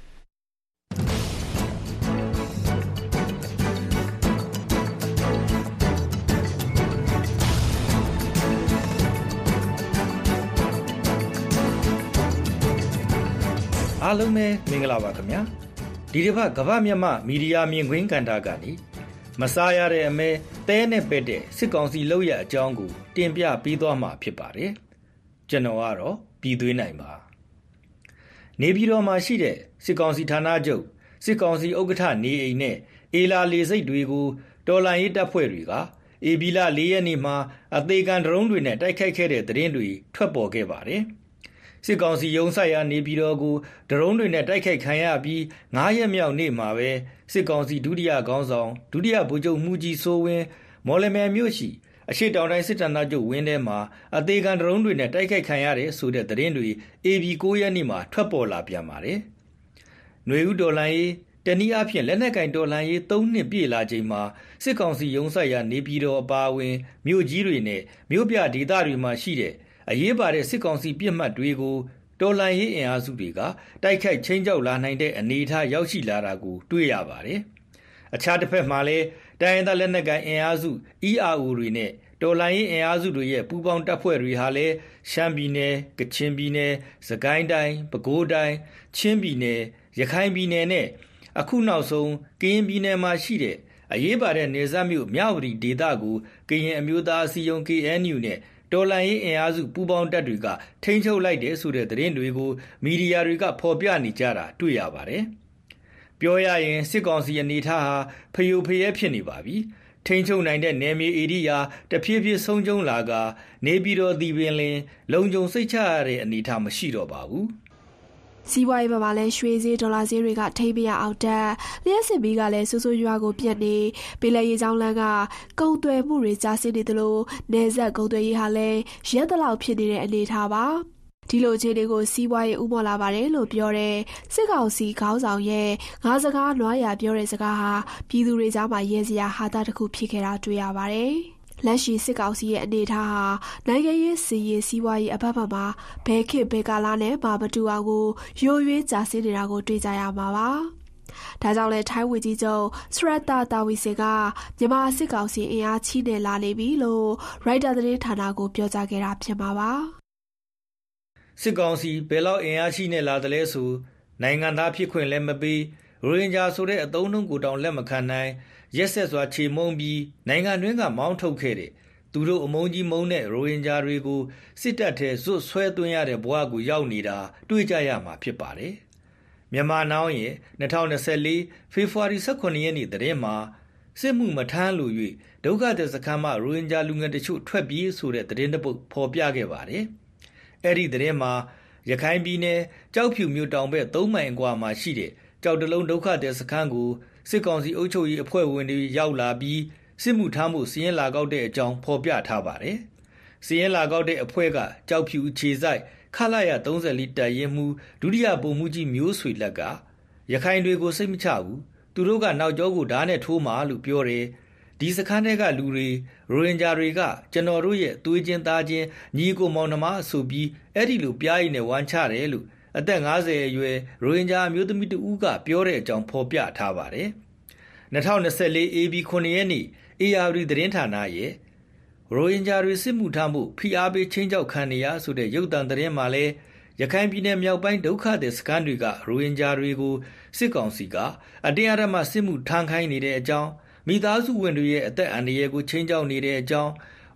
အားလုံးပဲမင်္ဂလာပါခင်ဗျာဒီတစ်ပတ်ကမ္ဘာမြမမီဒီယာမြင်ကွင်းကန်တာကနေမစားရတဲ့အမဲတဲနဲ့ပက်တဲ့စစ်ကောင်စီလုပ်ရအကြောင်းကိုတင်ပြပြီးသွားမှာဖြစ်ပါတယ်ကျွန်တော်ကတော့ပြည်သွင်းနိုင်ပါနေပြည်တော်မှာရှိတဲ့စစ်ကောင်စီဌာနချုပ်စစ်ကောင်စီဥက္ကဋ္ဌနေအိမ်နဲ့အေလာလေစိတ်တွေကိုတော်လှန်ရေးတပ်ဖွဲ့တွေကအေဘီလာ၄ရက်နေ့မှာအသေးခံဒရုန်းတွေနဲ့တိုက်ခိုက်ခဲ့တဲ့သတင်းတွေထွက်ပေါ်ခဲ့ပါတယ်စစ်ကောင်စီရုံးဆိုင်ရာနေပြည်တော်ကိုဒရုန်းတွေနဲ့တိုက်ခိုက်ခံရပြီး၅ရက်မြောက်နေ့မှာပဲစစ်ကောင်စီဒုတိယခေါင်းဆောင်ဒုတိယဗိုလ်ချုပ်မှုကြီးစိုးဝင်းမော်လမြိုင်မြို့ရှိအရှိတောင်တိုင်းစစ်တပ်သားချုပ်ဝင်းထဲမှာအသေးခံဒရုန်းတွေနဲ့တိုက်ခိုက်ခံရတယ်ဆိုတဲ့သတင်းတွေအေဘီ၉ရက်နေ့မှာထွက်ပေါ်လာပြန်ပါတယ်။ຫນွေဦးတော်လှန်ရေးတနည်းအားဖြင့်လက်နက်ကင်တော်လှန်ရေး၃နှစ်ပြည့်လာချိန်မှာစစ်ကောင်စီရုံးဆိုင်ရာနေပြည်တော်အပါအဝင်မြို့ကြီးတွေနဲ့မြို့ပြဒေသတွေမှာရှိတဲ့အရေးပါတဲ့စစ်ကောင်စီပြစ်မှတ်တွေကိုတော်လှန်ရေးအင်အားစုတွေကတိုက်ခိုက်ချင်းကြောက်လာနိုင်တဲ့အနေအထားရောက်ရှိလာတာကိုတွေ့ရပါတယ်။အခြားတစ်ဖက်မှာလည်းတိုင်းရင်းသားလက်နက်ကိုင်အင်အားစု အီးအာအို တွေနဲ့တော်လှန်ရေးအင်အားစုတွေရဲ့ပူးပေါင်းတပ်ဖွဲ့တွေဟာလည်းရှမ်းပြည်နယ်၊ကချင်ပြည်နယ်၊စကိုင်းတိုင်း၊ပဲခူးတိုင်း၊ချင်းပြည်နယ်၊ရခိုင်ပြည်နယ်နဲ့အခုနောက်ဆုံးကရင်ပြည်နယ်မှာရှိတဲ့အရေးပါတဲ့နယ်စပ်မြို့မြဝတီဒေသကိုကရင်အမျိုးသားအစည်းအရုံး ကေအန်ယူ နဲ့တော်လှန်ရေးအင်အားစုပူးပေါင်းတပ်တွေကထိန်းချုပ်လိုက်တယ်ဆိုတဲ့သတင်းတွေကိုမီဒီယာတွေကဖော်ပြနေကြတာတွေ့ရပါတယ်။ပြောရရင်စစ်ကောင်စီအနေထားဟာဖယိုဖယဲဖြစ်နေပါပြီ။ထိန်းချုပ်နိုင်တဲ့နယ်မြေဧရိယာတဖြည်းဖြည်းဆုံးကျုံးလာကနေပြည်တော်ဒီပင်လင်လုံခြုံစိတ်ချရတဲ့အနေထားမရှိတော့ပါဘူး။စီးပွားရေးမှာလည်းရွှေဈေးဒေါ်လာဈေးတွေကထိပ်ပြအောင်တက်လျှက်စစ်ပြီးကလည်းဆူဆူရွာကိုပြက်နေပြည်လဲရေးချောင်းလန်းကကုန်သွယ်မှုတွေကြားဆင်းနေသလိုနေဆက်ကုန်သွယ်ရေးဟာလည်းရက်တလောက်ဖြစ်နေတဲ့အနေထားပါဒီလိုအခြေအနေကိုစီးပွားရေးဥမော်လာပါတယ်လို့ပြောတဲ့စစ်ကောင်စီခေါင်းဆောင်ရဲ့ငါးစကားနွားရပြောတဲ့စကားဟာပြည်သူတွေကြားမှာရဲစရာဟာတာတစ်ခုဖြစ်ခဲ့တာတွေ့ရပါတယ်လက်ရှိစစ်ကောင်စီရဲ့အနေအထားဟာနိုင်ငံရေးစီရေးစီးပွားရေးအဖက်ဖက်မှာဘဲခေတ်ဘဲကာလာနဲ့မမတူအောင်ကိုရိုးရွေးကြာဆင်းနေတာကိုတွေ့ကြရမှာပါ။ဒါကြောင့်လဲထိုင်းဝေကြီးချုပ်စရတာတာဝီစေကမြန်မာစစ်ကောင်စီအင်အားချီးနေလာနေပြီလို့ရိုက်တာသတင်းဌာနကိုပြောကြားခဲ့တာဖြစ်မှာပါ။စစ်ကောင်စီဘယ်လောက်အင်အားချီးနေလာတယ်လဲဆိုနိုင်ငံသားဖြစ်ခွင့်လည်းမပေးရိုဟင်ဂျာဆိုတဲ့အသုံးအနှုန်းကိုတောင်လက်မခံနိုင်ရက်ဆက်စွာခြေမုံပြီးနိုင်ငံတွင်းကမောင်းထုတ်ခဲ့တဲ့သူတို့အမုန်းကြီးမုန်းတဲ့ရိုဟင်ဂျာတွေကိုစစ်တပ်ထဲဇွတ်ဆွဲသွင်းရတဲ့ဘဝကိုရောက်နေတာတွေ့ကြရမှာဖြစ်ပါတယ်။မြန်မာနောင်ရဲ့၂၀၂၄ဖေဖော်ဝါရီ၁၇ရက်နေ့သတင်းမှာစစ်မှုမထမ်းလို့၍ဒုက္ခသည်စခန်းမှရိုဟင်ဂျာလူငယ်တချို့ထွက်ပြေးဆိုတဲ့သတင်းတစ်ပုဒ်ဖော်ပြခဲ့ပါတယ်။အဲ့ဒီသတင်းမှာရခိုင်ပြည်နယ်ကြောက်ဖြူမြို့တောင်ဘက်၃မိုင်အကွာမှာရှိတဲ့ကြောက်တလုံးဒုက္ခသည်စခန်းကိုစစ်ကောင်စီအုပ်ချုပ်ရေးအဖွဲ့ဝင်တွေရောက်လာပြီးစစ်မှုထမ်းမှုစီးရင်လာကောက်တဲ့အကြောင်းဖော်ပြထားပါတယ်။စီးရင်လာကောက်တဲ့အဖွဲ့ကကြောက်ဖြူအခြေဆိုင်ခလာရ၃၄တပ်ရင်းမှုဒုတိယဗိုလ်မှူးကြီးမျိုးဆွေလက်ကရခိုင်တွေကိုစိတ်မချဘူးသူတို့ကနောက်ကျောကိုဓာတ်နဲ့ထိုးမှာလို့ပြောတယ်ဒီစခန်းထဲကလူတွေရိုဟင်ဂျာတွေကကျွန်တော်တို့ရဲ့သွေးချင်းသားချင်းညီကိုမောင်နှမအဆိုပြီးအဲ့ဒီလိုပြားရည်နဲ့ဝမ်းချတယ်လို့အသက်၅၀အရွယ်ရိုဟင်ဂျာအမျိုးသမီးတဦးကပြောတဲ့အကြောင်းဖော်ပြထားပါတယ်။၂၀၂၄အေဘီခုနှစ်ရက်နေ့အေအာရီသတင်းဌာနရဲ့ရိုဟင်ဂျာတွေစစ်မှုထမ်းမှုဖိအားပေးချင်းကြောက်ခံနေရဆိုတဲ့ရုပ်သံသတင်းမှာလည်းရခိုင်ပြည်နယ်မြောက်ပိုင်းဒုက္ခသည်စခန်းတွေကရိုဟင်ဂျာတွေကိုစစ်ကောင်စီကအတင်းအဓမ္မစစ်မှုထမ်းခိုင်းနေတဲ့အကြောင်းမိသားစုဝင်တွေရဲ့အသက်အန္တရာယ်ကိုချင်းကြောက်နေတဲ့အကြောင်း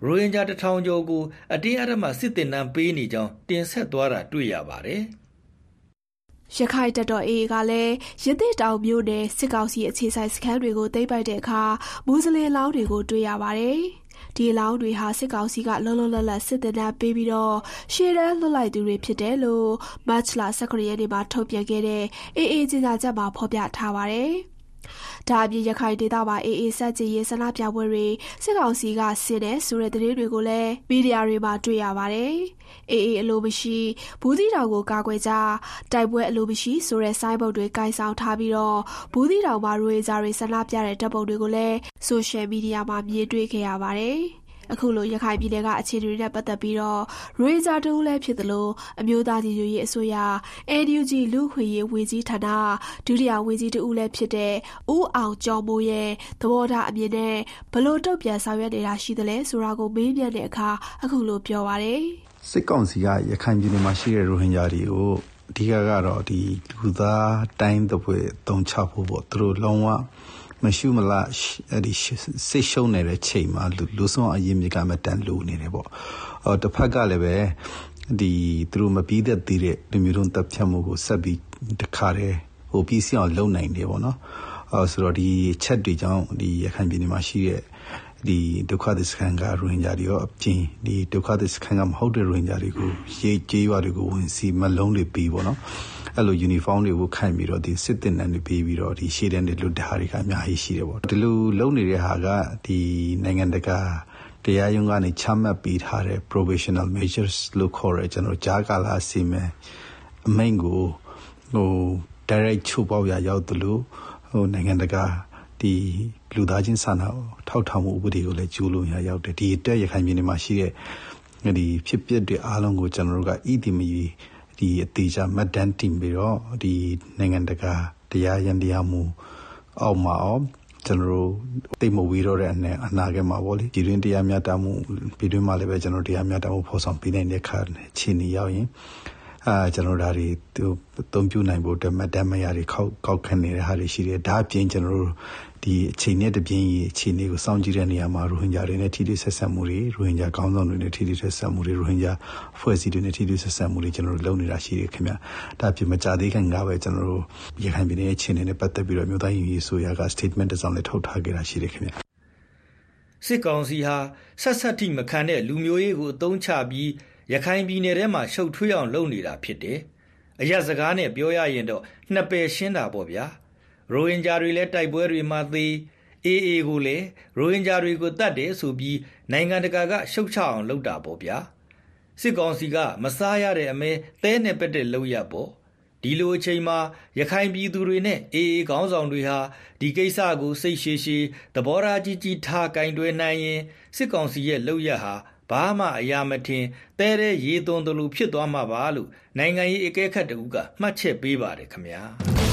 ရိုဟင်ဂျာတစ်ထောင်ကျော်ကိုအတင်းအဓမ္မစစ်တင်နှံပေးနေကြောင်းတင်ဆက်သွားတာတွေ့ရပါတယ်ရခိုင်တပ်တော် အေအေ ကလည်းရသေ့တောင်မြို့နယ်စစ်ကောင်စီအခြေစိုက်စခန်းတွေကိုသိမ်းပိုက်တဲ့အခါမွတ်စလင်လောင်းတွေကိုတွေ့ရပါတယ်။ဒီလောင်းတွေဟာစစ်ကောင်စီကလုံးလုံးလတ်လတ်စစ်တပ်နဲ့ပေးပြီးတော့ရှေ့တန်းလွတ်လိုက်သူတွေဖြစ်တယ်လို့မတ်လ၁၉ရက်နေ့မှာထုတ်ပြန်ခဲ့တဲ့ အေအေ ကြေညာချက်မှာဖော်ပြထားပါတယ်။ဒါအပြင်ရခိုင်ဒေသမှာအေအေစက်ကြီးရေးဆန္ဒပြပွဲတွေစစ်ကောင်စီကဆင်တဲ့ဆိုတဲ့သတင်းတွေကိုလည်းမီဒီယာတွေမှာတွေ့ရပါတယ်။အေအေအလိုမရှိဘူးသီးတောင်ကိုကာကွယ်ကြတိုက်ပွဲအလိုမရှိဆိုတဲ့ဆိုင်းဘုတ်တွေကင်ဆောင်ထားပြီးတော့ဘူးသီးတောင်မှာရိုဟင်ဂျာတွေဆန္ဒပြတဲ့တပ်ပုံတွေကိုလည်းဆိုရှယ်မီဒီယာမှာမြင်တွေ့ခဲ့ရပါတယ်။အခုလိုရခိုင်ပြည်နယ်ကအခြေအနေတွေနဲ့ပတ်သက်ပြီးတော့ရိုဟင်ဂျာတူလည်းဖြစ်သလိုအမျိုးသားညီညွတ်ရေးအစိုးရ အန် ယူ ဂျီ လူ့ခွင့်ရေးဝန်ကြီးဌာနဒုတိယဝန်ကြီးတူလည်းဖြစ်တဲ့ဦးအောင်ကျော်မိုးရဲ့သဘောထားအမြင်နဲ့ဘလို့တုတ်ပြန်ဆောင်ရွက်နေတာရှိသလဲဆိုတာကိုမေးမြန်းတဲ့အခါအခုလိုပြောပါတယ်စစ်ကောင်စီကရခိုင်ပြည်နယ်မှာရှိတဲ့ရိုဟင်ဂျာတွေကိုအဓိကကတော့ဒီလူသားတိုင်းတစ်ပွဲတုံချဖို့ပေါ့သူတို့လုံးဝမရှိမလားအဲ့ဒီစိတ်ရှုံးနေတဲ့ချိန်မှာလူဆုံးအရင်မြကမတန်လူနေတယ်ပေါ့အော်တစ်ဖက်ကလည်းပဲဒီသူတို့မပြီးတဲ့တည်တဲ့လူမျိုးတုံးတပ်ဖြတ်မှုကိုဆက်ပြီးတခါတည်းဟိုပြီးစီအောင်လုပ်နိုင်တယ်ပေါ့နော်အော်ဆိုတော့ဒီချက်တွေကြောင့်ဒီရခိုင်ပြည်နယ်မှာရှိတဲ့ဒီဒုက္ခသည်စခန်းကရိုဟင်ဂျာတွေရောအပြင်ဒီဒုက္ခသည်စခန်းကမဟုတ်တဲ့ရိုဟင်ဂျာတွေကိုရေးကြေးရွာတွေကိုဝင်စီမလုံးတွေပြီးပေါ့နော်အဲ့လိုယူနီဖောင်းတွေကိုခိုင်ပြီးတော့ဒီစစ်တင်တန်းတွေပေးပြီးတော့ဒီရှေ့တန်းတွေလွတ်တာတွေကအများကြီးရှိတယ်ပေါ့ဒီလိုလုံနေတဲ့ဟာကဒီနိုင်ငံတကာတရားရုံးကနေချမှတ်ပေးထားတဲ့ provisional measures လို့ခေါ်ရဲကျွန်တော်ကြားကာလအစီအမံအမိန့်ကိုဟို direct ချုပ်ပေါက်ရရောက်တယ်လို့ဟိုနိုင်ငံတကာဒီလူသားချင်းစာနာထောက်ထားမှုဥပဒေကိုလည်းကျူးလွန်ရရောက်တယ်ဒီအတွက်ရခိုင်ပြည်နယ်မှာရှိတဲ့ဒီဖြစ်ပျက်တွေအားလုံးကိုကျွန်တော်တို့ကဣတိမီဒီအသေးချာမတ်တန်တင်ပြီးတော့ဒီနိုင်ငံတကာတရားရန်တရားမှုအောက်မှာအောင်ကျွန်တော်တို့တိတ်မဝေးတော့တဲ့အနဲ့အနာဂတ်မှာပေါ့လေဒီတွင်တရားမျှတမှုပြည်တွင်းမှာလည်းပဲကျွန်တော်တရားမျှတမှုဖော်ဆောင်ပေးနိုင်တဲ့ခါချင်းနေရောက်ရင်အာကျွန်တော်တို့ဒါတွေသူအသုံးပြုနိုင်ဖို့အတွက်မတ်တန်မရတွေခောက်ကောက်ခန့်နေတဲ့ဟာတွေရှိတယ်ဒါအပြင်ကျွန်တော်တို့ဒီအချိန်နဲ့တပြင်းကြီးအချိန်လေးကိုစောင့်ကြည့်တဲ့နေရာမှာရိုဟင်ဂျာတွေနဲ့ထိတွေ့ဆက်ဆံမှုတွေရိုဟင်ဂျာကောင်းဆောင်တွေနဲ့ထိတွေ့ဆက်ဆံမှုတွေရိုဟင်ဂျာအဖွဲ့အစည်းတွေနဲ့ထိတွေ့ဆက်ဆံမှုတွေကျွန်တော်တို့လုပ်နေတာရှိတယ်ခင်ဗျဒါပြင်မကြသေးခင်ကပဲကျွန်တော်တို့ရခိုင်ပြည်နယ်အခြေအနေနဲ့ပတ်သက်ပြီးတော့မြို့သားရင်းရေးဆိုရက statement တစ်စောင်လည်းထုတ်ထားခဲ့တာရှိတယ်ခင်ဗျစစ်ကောင်စီဟာဆက်ဆက်ထိမခံတဲ့လူမျိုးရေးကိုအသုံးချပြီးရခိုင်ပြည်နယ်ထဲမှာရှုပ်ထွေးအောင်လုပ်နေတာဖြစ်တယ်အရက်စကားနဲ့ပြောရရင်တော့နှစ်ပယ်ရှင်းတာပေါ့ဗျာရိုဟင်ဂျာတွေလည်းတိုက်ပွဲတွေမှာသေအေအေကိုလည်းရိုဟင်ဂျာတွေကိုတတ်တယ်ဆိုပြီးနိုင်ငံတကာကရှုတ်ချအောင်လုပ်တာပေါ့ဗျာစစ်ကောင်စီကမစားရတဲ့အမဲသဲနဲ့ပက်တဲ့လောက်ရပေါ့ဒီလိုအချိန်မှာရခိုင်ပြည်သူတွေနဲ့အေအေခေါင်းဆောင်တွေဟာဒီကိစ္စကိုစိတ်ရှည်ရှည်သဘောထားကြီးကြီးထားကင်တွယ်နိုင်ရင်စစ်ကောင်စီရဲ့လောက်ရဟာဘာမှအရာမထင်တဲတဲ့ရေသွန်းတလူဖြစ်သွားမှာပါလို့နိုင်ငံရေးအကဲခတ်တူကမှတ်ချက်ပေးပါတယ်ခင်ဗျာ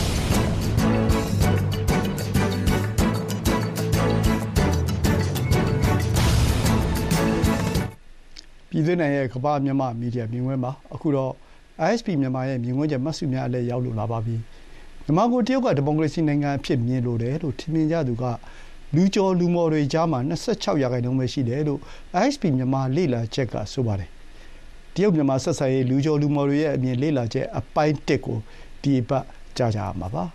ပြည်သူ့နိုင်ငံရဲ့ကမ္ဘာမြန်မာမီဒီယာမြင်ကွင်းမှာအခုတော့ အိုင် အက်စ် ပီ မြန်မာရဲ့မြင်ကွင်းချက်မှတ်စုများလည်းရောက်လို့လာပါပြီမြန်မာကိုတရုတ်ကဒီမိုကရေစီနိုင်ငံအဖြစ်မြင်လို့တယ်လို့ထင်မြင်ကြသူကလူကျော်လူမော်တွေကြားမှာ၂၆ရာခိုင်နှုန်းပဲရှိတယ်လို့ အိုင် အက်စ် ပီ မြန်မာလေ့လာချက်ကဆိုပါတယ်တရုတ်မြန်မာဆက်ဆံရေးလူကျော်လူမော်တွေရဲ့အမြင်လေ့လာချက်အပိုင်းတစ်ကိုဒီပတ်ကြားကြရမှာပါ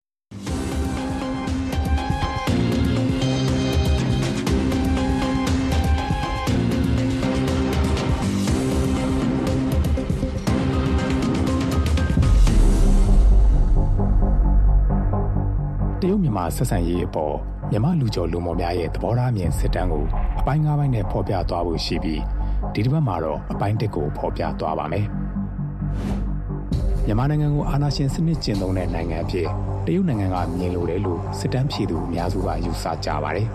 တရုတ်မြန်မာဆက်ဆံရေးအပေါ်မြန်မာလူကျော်လူမော်များရဲ့သဘောထားအမြင်စစ်တမ်းကိုအပိုင်း၅ပိုင်းနဲ့ဖော်ပြသွားဖို့ရှိပြီးဒီတစ်ပတ်မှာတော့အပိုင်းတစ်ကိုဖော်ပြသွားပါမယ်။မြန်မာနိုင်ငံကိုအာဏာရှင်စနစ်ကျင့်သုံးတဲ့နိုင်ငံအဖြစ်တရုတ်နိုင်ငံကမြင်လိုတယ်လို့စစ်တမ်းဖြေသူအများစုကယူဆကြပါတယ်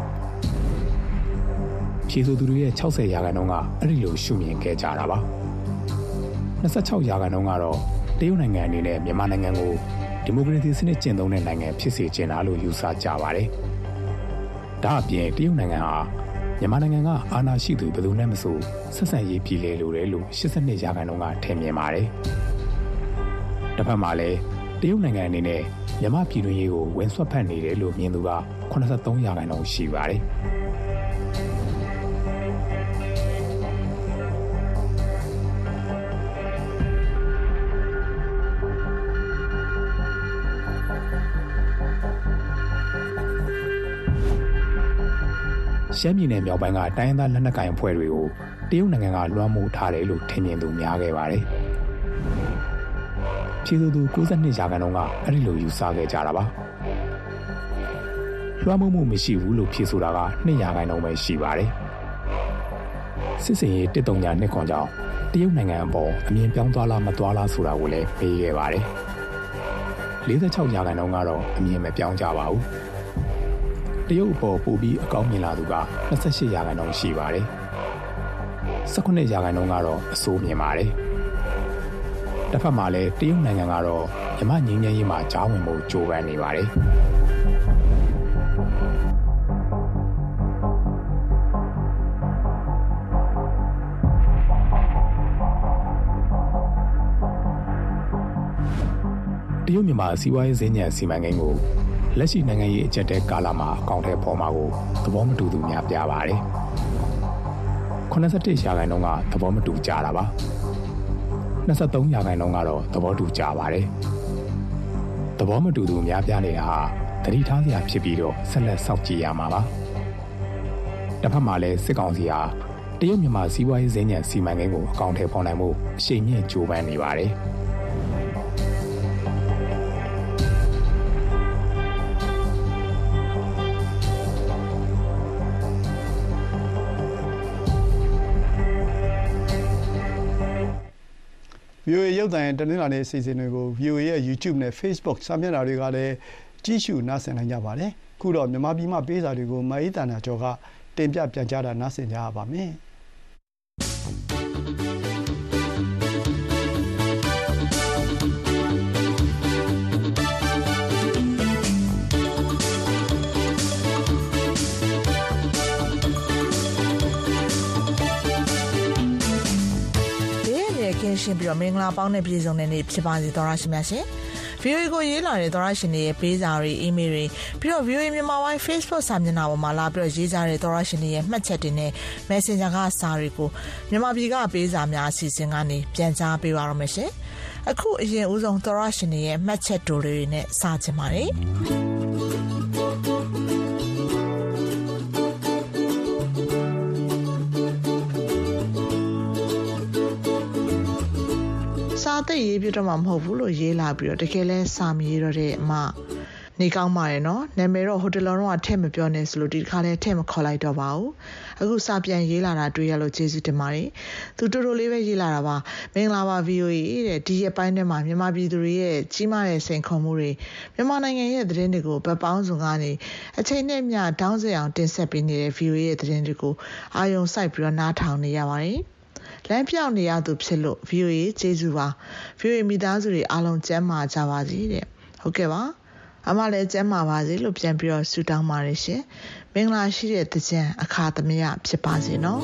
။ဖြေဆိုသူတွေရဲ့၆၀ရာခိုင်နှုန်းကအဲ့ဒီလိုရှုမြင်ခဲ့ကြတာပါ။၂၆ရာခိုင်နှုန်းကတော့တရုတ်နိုင်ငံအနေနဲ့မြန်မာနိုင်ငံကိုဒီမိုကရေစီစနစ်ကျင့်သုံးတဲ့နိုင်ငံဖြစ်စေချင်တာလို့ယူဆကြပါတယ်။ဒါအပြင်တရုတ်နိုင်ငံဟာမြန်မာနိုင်ငံကအာဏာရှိသူဘယ်သူနဲ့မဆိုဆက်ဆံရေးပြည်လဲလိုတယ်လို့၈၂ရာခိုင်နှုန်းကထင်မြင်ပါတယ်။တစ်ဖက်မှာလည်းတရုတ်နိုင်ငံအနေနဲ့မြန်မာပြည်တွင်းရေးကိုဝင်ဆွတ်ဖက်နေတယ်လို့မြင်သူက၈၃ရာခိုင်နှုန်းရှိပါတယ်။ရှမ်းပြည်နယ်မြောက်ပိုင်းကတိုင်းရင်းသားလက်နက်ကိုင်အဖွဲ့တွေကိုတရုတ်နိုင်ငံကလွှမ်းမိုးထားတယ်လို့ထင်မြင်သူများခဲ့ပါတယ်။ပြည်သူသူ၉၂ရာခိုင်နှုန်းကအဲ့ဒီလိုယူဆခဲ့ကြတာပါ။လွှမ်းမိုးမှုမရှိဘူးလို့ဖြေဆိုတာက၂ရာခိုင်နှုန်းပဲရှိပါတယ်။စစ်စင်ရေးတစ်တုံညာနှစ်ခွန်ကြောင့်တရုတ်နိုင်ငံအပေါ်အမြင်ပြောင်းသွားလားမသွားလားဆိုတာကိုလည်းမေးခဲ့ပါတယ်။၄၆ရာခိုင်နှုန်းကတော့အမြင်မပြောင်းကြပါဘူး။တရုတ်အပေါ်ပိုပြီးအကောင်းမြင်လာသူက၂၈ရာခိုင်နှုန်းရှိပါတယ်။၁၉ရာခိုင်နှုန်းကတော့အဆိုးမြင်ပါတယ်။တစ်ဖက်မှာလည်းတရုတ်နိုင်ငံကတော့မြန်မာငြိမ်းချမ်းရေးမှာကြားဝင်မှုကြိုးပမ်းနေပါတယ်။တရုတ်မြန်မာစီးပွားရေးစင်ញံစီမံကိန်းကိုလက်ရှိနိုင်ငံရေးအကြက်တဲကာလမှာအကောင့်ထဲပေါ်မှာကိုသဘောမတူသူများပြားပါတယ်။၈၁ရာခိုင်နှုန်းကသဘောမတူကြတာပါ။၂၃ရာခိုင်နှုန်းကတော့သဘောတူကြပါတယ်။သဘောမတူသူများပြားနေတာဟာသတိထားစရာဖြစ်ပြီးတော့ဆက်လက်စောင့်ကြည့်ရမှာပါ။တစ်ဖက်မှာလည်းစစ်ကောင်စီဟာတရုတ်မြန်မာစီးပွားရေးစင်ញံစီမံကိန်းကိုအကောင့်ထဲပေါ်နိုင်မှုအရှိန်မြင့်ကြိုးပမ်းနေပါတယ်။ဗီအိုအေ ရုပ်သံတနင်္လာနေ့အစီအစဉ်တွေကို ဗီအိုအေရဲ့ YouTube နဲ့ Facebook စာမျက်နှာတွေကလည်းကြည့်ရှုနားဆင်နိုင်ကြပါတယ်။ခုတော့မြန်မာပြည်မှာပေးစာတွေကိုမအေးတန်တာကျော်ကတင်ပြပြန်ကြားတာနားဆင်ကြရပါမယ်။ရှင်ပြီးတော့မင်္ဂလာပေါင်းနဲ့ပြည်စုံတဲ့နေ့ဖြစ်ပါစေသောရရှိများရှင် ဗီအိုအေ ကိုရေးလာတဲ့သောရရှင်တွေရဲ့ပေးစာတွေအီးမေးလ်တွေပြီးတော့ ဗီအိုအေ မြန်မာပိုင်း Facebook စာမျက်နှာပေါ်မှာလာပြီးတော့ရေးကြတဲ့သောရရှင်တွေရဲ့မှတ်ချက်တွေနဲ့ Messenger ကစာတွေကိုမြန်မာပြည်ကပေးစာများအစီအစဉ်ကနေပြန်ကြားပေးပါရမယ်ရှင်အခုအရင်ဦးဆုံးသောရရှင်တွေရဲ့မှတ်ချက်တိုတွေနဲ့စာချင်ပါတယ်စာသိရေးပြတော့မှမဟုတ်ဘူးလို့ရေးလာပြီးတော့တကယ်လဲစာမရေးတော့တဲ့အမနေကောင်းပါတယ်နော်နာမည်တော့ဟိုတယ်လောတော့ထည့်မပြောနဲ့ဆိုလို့ဒီတစ်ခါလဲထည့်မခေါ်လိုက်တော့ပါဘူးအခုစာပြန်ရေးလာတာတွေ့ရလို့ကျေးဇူးတင်ပါတယ်သူတော်တော်လေးပဲရေးလာတာပါမင်္ဂလာပါ ဗီအိုအေ တဲ့ဒီရက်ပိုင်းထဲမှာမြန်မာပြည်သူတွေရဲ့ကြီးမားတဲ့စိန်ခေါ်မှုတွေမြန်မာနိုင်ငံရဲ့သတင်းတွေကိုဗတ်ပေါင်းစုံကနေအချိန်နဲ့မျှတောင်းစအောင်တင်ဆက်ပေးနေတဲ့ ဗီအိုအေ ရဲ့သတင်းတွေကိုအာရုံစိုက်ပြီးတော့နားထောင်နေရပါတယ်လမ်းပြောင်းနေရသူဖြစ်လို့ ဗီအိုအေ ကျေးဇူးပါ ဗီအိုအေ မိသားစုတွေအားလုံးကျန်းမာကြပါစေတဲ့ဟုတ်ကဲ့ပါအမလည်းကျန်းမာပါစေလို့ပြန်ပြီးတော့ဆုတောင်းပါတယ်ရှင်မင်္ဂလာရှိတဲ့သကြံအခါသမယဖြစ်ပါစေနော်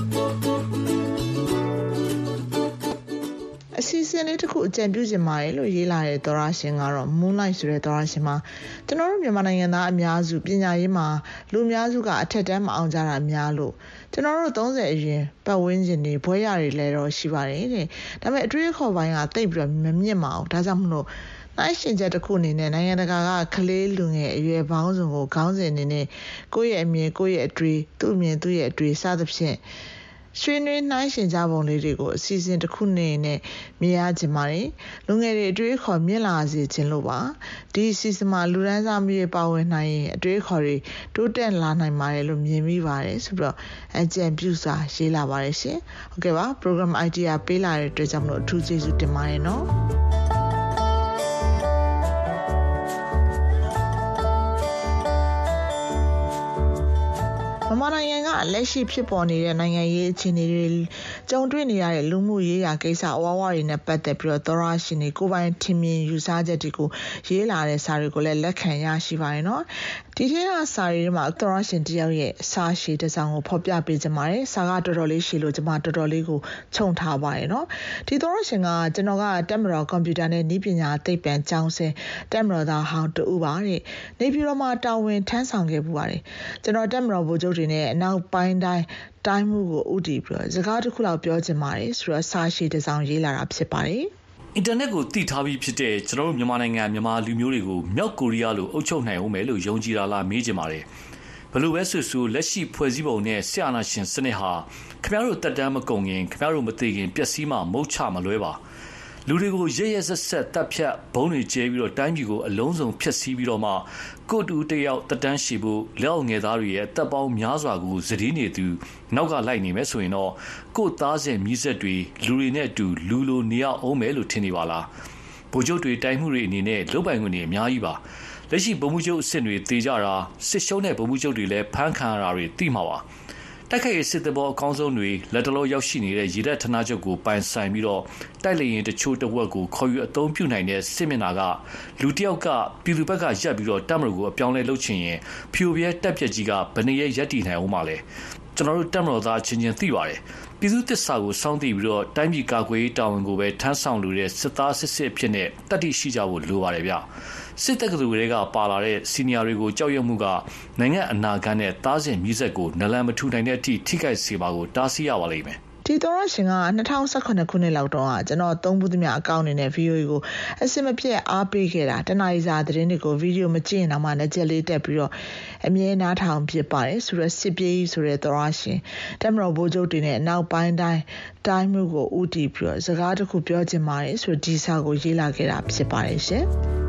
အစီအစဉ်လေးတစ်ခုအကြံပြုချင်ပါတယ်လို့ရေးလာတဲ့သောရရှင်ကတော့ Moonlight ဆိုတဲ့သောရရှင်မှာကျွန်တော်တို့မြန်မာနိုင်ငံသားအများစုပညာရေးမှာလူအများစုကအထက်တန်းမအောင်ကြတာများလို့ကျွန်တော်တို့သုံးဆယ်အရွယ်ပတ်ဝန်းကျင်တွေဘွဲရတွေလည်းတော့ရှိပါတယ်တဲ့ဒါပေမဲ့အတွေ့အခေါ်ပိုင်းကတိတ်ပြီးတော့မမြင့်မအောင်ဒါကြောင့်မလို့နိုင်ရှင်ချက်တစ်ခုအနေနဲ့နိုင်ငံတကာကကလေးလူငယ်အရွယ်ပေါင်းစုံကိုခေါင်းစဉ်အနေနဲ့ကိုယ့်ရဲ့အမြင်ကိုယ့်ရဲ့အတွေ့သူ့အမြင်သူ့ရဲ့အတွေ့စသဖြင့်ရွှေနွေးနှိုင်းရှင်ကြပုံလေးတွေကိုအစီအစဉ်တစ်ခုနဲ့နဲ့မြင်ရခြင်းပါတယ်လူငယ်တွေအတွေ့အခေါ်မြင့်လာစေခြင်းလို့ပါဒီအစီအစဉ်မှာလူရန်စားမျိုးပါဝင်နိုင်ရင်အတွေ့အခေါ်တွေတိုးတက်လာနိုင်ပါတယ်လို့မြင်မိပါတယ်ဆိုပြီးတော့အကြံပြုစာရေးလာပါတယ်ရှင်ဟုတ်ကဲ့ပါ program idea ပေးလာတဲ့အတွက်ကြောင့်မလို့အထူးကျေးဇူးတင်ပါတယ်နော်မြန်မာနိုင်ငံကလက်ရှိဖြစ်ပေါ်နေတဲ့နိုင်ငံရေးအခြေအနေတွေကြုံတွေ့နေရတဲ့လူမှုရေးရာကိစ္စအဝါဝါတွေနဲ့ပတ်သက်ပြီးတော့သောရရှင်တွေကိုယ်ပိုင်ထင်မြင်ယူဆချက်တွေကိုရေးလာတဲ့စာတွေကိုလည်းလက်ခံရရှိပါတယ်နော်ဒီထဲကစာတွေမှာသောရရှင်တယောက်ရဲ့စာရှည်တစ်စောင်ကိုဖော်ပြပေးကြပါတယ်စာကတော်တော်လေးရှည်လို့ကျွန်မတော်တော်လေးကိုခြုံထားပါတယ်နော်ဒီသောရရှင်ကကျွန်တော်ကတက်မတော်ကွန်ပျူတာနဲ့နည်းပညာသိပ္ပံကျောင်းဆင်းတက်မတော်သားဟောင်းတူပါတဲ့နေပြည်တော်မှာတာဝန်ထမ်းဆောင်ခဲ့ပူပါတယ်ကျွန်တော်တက်မတော်ဗိုလ်ချုပ်တွေနဲ့အနောက်ပိုင်းတိုင်းတိုင်းမှုကိုဥတည်ပြီးတော့စကားတစ်ခုလောက်ပြောချင်ပါတယ်ဆိုတော့စာရှည်တစ်စောင်ရေးလာတာဖြစ်ပါတယ်အင်တာနက်ကိုတည်ထားပြီးဖြစ်တဲ့ကျွန်တော်တို့မြန်မာနိုင်ငံမြန်မာလူမျိုးတွေကိုမြောက်ကိုရီးယားလိုအုပ်ချုပ်နိုင်အောင်မယ်လို့ယုံကြည်တာလားမေးချင်ပါတယ်ဘလို့ပဲဆိုဆိုလက်ရှိဖွဲ့စည်းပုံနဲ့ဆရာနာရှင်စနစ်ဟာခင်ဗျားတို့တက်တမ်းမကုန်ရင်ခင်ဗျားတို့မသိခင်ပျက်စီးမှမုတ်ချမလွဲပါလူတွေကိုရရဆက်ဆက်တပ်ဖြတ်ဘုံတွေကျဲပြီးတော့တိုင်းပြည်ကိုအလုံးစုံဖျက်ဆီးပြီးတော့မှကိုတူတယောက်တက်တန်းရှိဖို့လက်အောင်ငယ်သားတွေရဲ့တပ်ပေါင်းများစွာကိုစည်နေသူနောက်ကလိုက်နေမယ်ဆိုရင်တော့ကိုသားစဉ်မြစ်ဆက်တွေလူတွေနဲ့အတူလူလိုနေရအောင်မယ်လို့ထင်နေပါလားဗိုလ်ချုပ်တွေတိုင်းမှုတွေအနေနဲ့လုံပိုင်ခွင့်တွေအများကြီးပါလက်ရှိဗိုလ်မှူးချုပ်အဆင့်တွေတေကြတာစစ်ရှုံးတဲ့ဗိုလ်မှူးချုပ်တွေလည်းဖမ်းခံရတာတွေသိမှာပါတိုက်ခိုက်ရေးစစ်တပ်ပေါ်အကောင်းဆုံးတွေလက်တလုံးရောက်ရှိနေတဲ့ရေတပ်ဌာနချုပ်ကိုပိုင်ဆိုင်ပြီးတော့တိုက်လေရင်တချို့တဝက်ကိုခေါ်ယူအသုံးပြုနိုင်တဲ့စစ်မျက်နှာကလူတစ်ယောက်ကပြည်သူဘက်ကရပ်ပြီးတော့တပ်မတော်ကိုအပြောင်းလဲလုပ်ချင်ရင်ဖြိုပြဲတပ်ပြက်ကြီးကဘယ်နည်းရက်တည်နိုင်အောင်မလဲကျွန်တော်တို့တပ်မတော်သားချင်းချင်းသိပါတယ်ပြည်သူသစ္စာကိုစောင့်သိပြီးတော့တိုင်းပြည်ကာကွယ်ရေးတာဝန်ကိုပဲထမ်းဆောင်လိုတဲ့စစ်သားစစ်စစ်အဖြစ်နဲ့တတ်သိရှိကြဖို့လိုပါတယ်ဗျစစ်တပ်ကလူတွေကပါလာတဲ့စီနီယာတွေကိုကြောက်ရွံ့မှုကနိုင်ငံအနာဂတ်နဲ့တားစဉ်မြစ်ဆက်ကိုနလန်မထူနိုင်တဲ့အထိထိခိုက်စေပါကိုတားဆီးရပါလိမ့်မယ်ဒီသောရရှင်က၂၀၁၇ခုနှစ်လောက်တော့ကျွန်တော်သုံးဘူးသမျှအကောင့်နေနဲ့ ဗီဒီယိုကိုအစမပြတ်အားပေးခဲ့တာတနားရီစာသတင်းတွေကိုဗီဒီယိုမကြည့်ရင်တော့မှလက်ချက်လေးတက်ပြီးတော့အမြဲနားထောင်ဖြစ်ပါတယ်ဆိုတော့စစ်ပြေးဆိုတဲ့သောရရှင်တမတော်ဘိုးချုပ်တွေနဲ့နောက်ပိုင်းတိုင်းတိုင်းမှုကိုဥတီပြီးတော့စကားတစ်ခုပြောချင်ပါတယ်ဆိုတော့ဒီစာကိုရေးလာခဲ့တာဖြစ်ပါတယ်ရှင်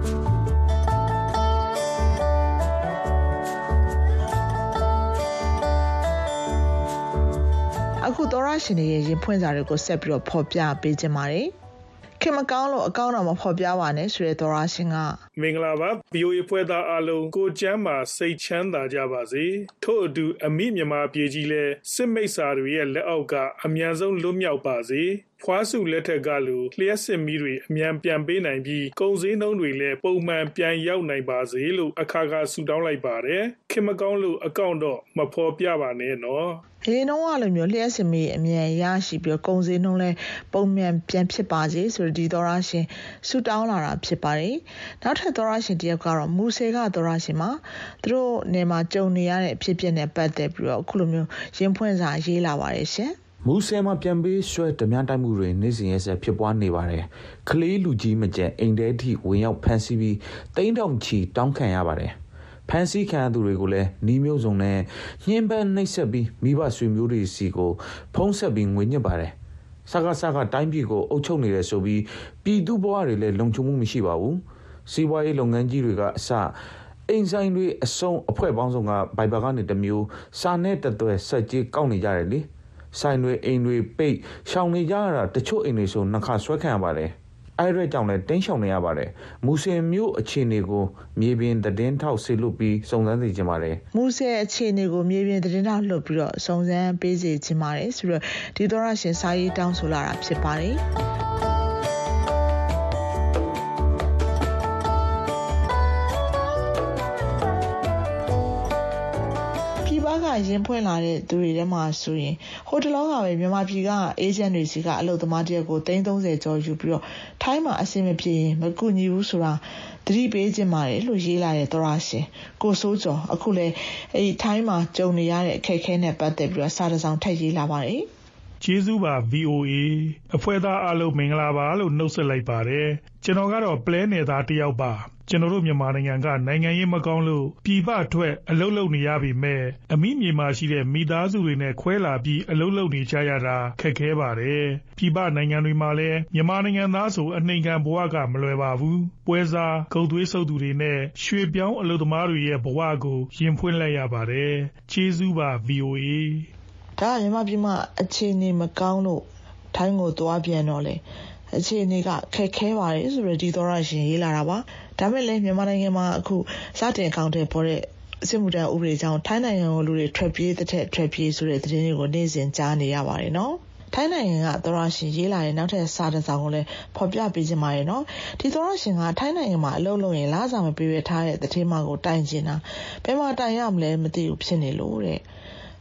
အခုသောရရှင်တွေရဲ့ရင်ဖွင့်စာတွေကိုဆက်ပြီးတော့ဖော်ပြပေးခြင်းပါတယ်ခင်မကောင်းလို့အကောင့်တော့မဖော်ပြပါနဲ့ဆိုတဲ့သောရရှင်ကမင်္ဂလာပါ ဗီအိုအေ ဖွဲ့သားအားလုံးကိုကျမ်းမှာစိတ်ချမ်းသာကြပါစေထို့အတူအမိမြန်မာပြည်ကြီးလဲစစ်မိတ်ဆာတွေရဲ့လက်အောက်ကအမြန်ဆုံးလွတ်မြောက်ပါစေဖွားစုလက်ထက်ကလိုလျှက်စစ်မီးတွေအမြန်ပြန်ပေးနိုင်ပြီးကုန်စည်နှုန်းတွေလည်းပုံမှန်ပြန်ရောက်နိုင်ပါစေလို့အခါခါဆုတောင်းလိုက်ပါတယ်ခင်မကောင်းလို့အကောင့်တော့မဖော်ပြပါနဲ့နော်ဒီနှုန်းကလိုမျိုးလျှက်စစ်မီးအမြန်ရရှိပြီးကုန်စည်နှုန်းလည်းပုံမှန်ပြန်ဖြစ်ပါစေဆိုဒီသောရရှင်ဆုတောင်းလာတာဖြစ်ပါတယ်နောက်ထပ်သောရရှင်တယောက်ကတော့မူဆယ်ကသောရရှင်မှာသူတို့နေမှာကြုံနေရတဲ့အဖြစ်အပျက်နဲ့ပတ်သက်ပြီးတော့အခုလိုမျိုးရင်ဖွင့်စာရေးလာပါတယ်ရှင်မူဆယ်မှာပြန်ပေးဆွဲဓမြတိုက်မှုတွေနေ့စဉ်ရက်ဆက်ဖြစ်ပွားနေပါတယ်။ကလေးလူကြီးမကျန်အိမ်ထဲထိဝင်ရောက်ဖမ်းဆီးပြီးတိန်းတောင်ချီတောင်းခံရပါတယ်။ဖမ်းဆီးခံသူတွေကိုလည်းနှီးမျိုးစုံနဲ့ညှဉ်းပန်းနှိပ်စက်ပြီးမိဘဆွေမျိုးတွေစီကိုဖုံးဆက်ပြီးငွေညစ်ပါတယ်။စကားစကားတိုင်းပြည်ကိုအုပ်ချုပ်နေတယ်ဆိုပြီးပြည်သူဘဝတွေလည်းလုံခြုံမှုမရှိပါဘူး။စီးပွားရေးလုပ်ငန်းကြီးတွေကအစအိမ်ဆိုင်တွေအစုံအဖွဲ့ပေါင်းစုံကဘိုင်ဘာကနေတစ်မျိုးစာနဲ့တသွဲဆက်ကြီးကောက်နေကြတယ်လေဆိုင်တွေအိမ်တွေပိတ်ရှောင်နေကြရတာတချို့အိမ်တွေဆိုနှခါဆွဲခံရပါတယ်အဲ့ရက်ကြောင့်လည်းတင်းရှောင်နေရပါတယ်မူဆယ်မြို့အခြေအနေကိုမြေပြင်သတင်းထောက်ဆေလွတ်ပြီးစုံစမ်းသိချင်ပါတယ်မူဆယ်အခြေအနေကိုမြေပြင်သတင်းထောက်လွတ်ပြီးတော့စုံစမ်းပေးစေချင်ပါတယ်ဆိုတော့ဒီသောရရှင်စာရေးတောင်းဆိုလာတာဖြစ်ပါတယ်ရင်ဖွင့်လာတဲ့သူတွေထဲမှာဆိုရင်ဟိုတလောကပဲမြန်မာပြည်ကအေဂျင့်တွေစီကအလုပ်သမားတယောက်ကိုသိန်းသုံးဆယ်ကျော်ယူပြီးတော့ထိုင်းမှာအဆင်မပြေရင်မကူညီဘူးဆိုတာသတိပေးခြင်းပါတယ်လို့ရေးလာတဲ့သောရရှင်ကိုစိုးကျော်အခုလေအဲဒီထိုင်းမှာကြုံနေရတဲ့အခက်အခဲနဲ့ပတ်သက်ပြီးတော့စာတစ်စောင်ထပ်ရေးလာပါတယ်ကျေးဇူးပါ ဗီအိုအေ အဖွဲ့သားအားလုံးမင်္ဂလာပါလို့နှုတ်ဆက်လိုက်ပါတယ်ကျွန်တော်ကတော့ပလဲနယ်သားတယောက်ပါကျွန်တော်တို့မြန်မာနိုင်ငံကနိုင်ငံရေးမကောင်းလို့ပြည်ပထွက်အလုပ်လုပ်နေရပြီမဲ့အမိမြေမှာရှိတဲ့မိသားစုတွေနဲ့ခွဲလာပြီးအလုပ်လုပ်နေကြရတာခက်ခဲပါတယ်ပြည်ပနိုင်ငံတွေမှာလည်းမြန်မာနိုင်ငံသားဆိုအနှိမ်ခံဘဝကမလွယ်ပါဘူးပွဲစားဂုတ်သွေးဆုပ်သူတွေနဲ့ရွှေပြောင်းအလုပ်သမားတွေရဲ့ဘဝကိုရင်ဖွင့်လိုက်ရပါတယ်ကျေးဇူးပါ ဗီအိုအေဒါမြန်မာပြည်မှာအခြေအနေမကောင်းလို့ထိုင်းကိုသွားပြန်တော့လေအခြေအနေကခက်ခဲပါတယ်ဆိုတော့ဒီသောရရှင်ရေးလာတာပါဒါမဲ့လည်းမြန်မာနိုင်ငံမှာအခုစတင်အကောင့်ထဲပေါ်တဲ့စစ်မှုထမ်းဥပဒေကြောင့်ထိုင်းနိုင်ငံကိုလူတွေထွက်ပြေးတဲ့ထက်ထွက်ပြေးဆိုတဲ့သတင်းတွေကိုနေ့စဉ်ကြားနေရပါတယ်နော်ထိုင်းနိုင်ငံကသောရရှင်ရေးလာတဲ့နောက်ထပ်စာတစ်စောင်ကိုလည်းဖော်ပြပေးခြင်းပါတယ်နော်ဒီသောရရှင်ကထိုင်းနိုင်ငံမှာအလုပ်လုပ်ရင်လစာမပေးရထားတဲ့တတိမကိုတိုင်ကျင်တာဘယ်မှာတိုင်ရမလဲမသိဘူးဖြစ်နေလို့တဲ့ဖ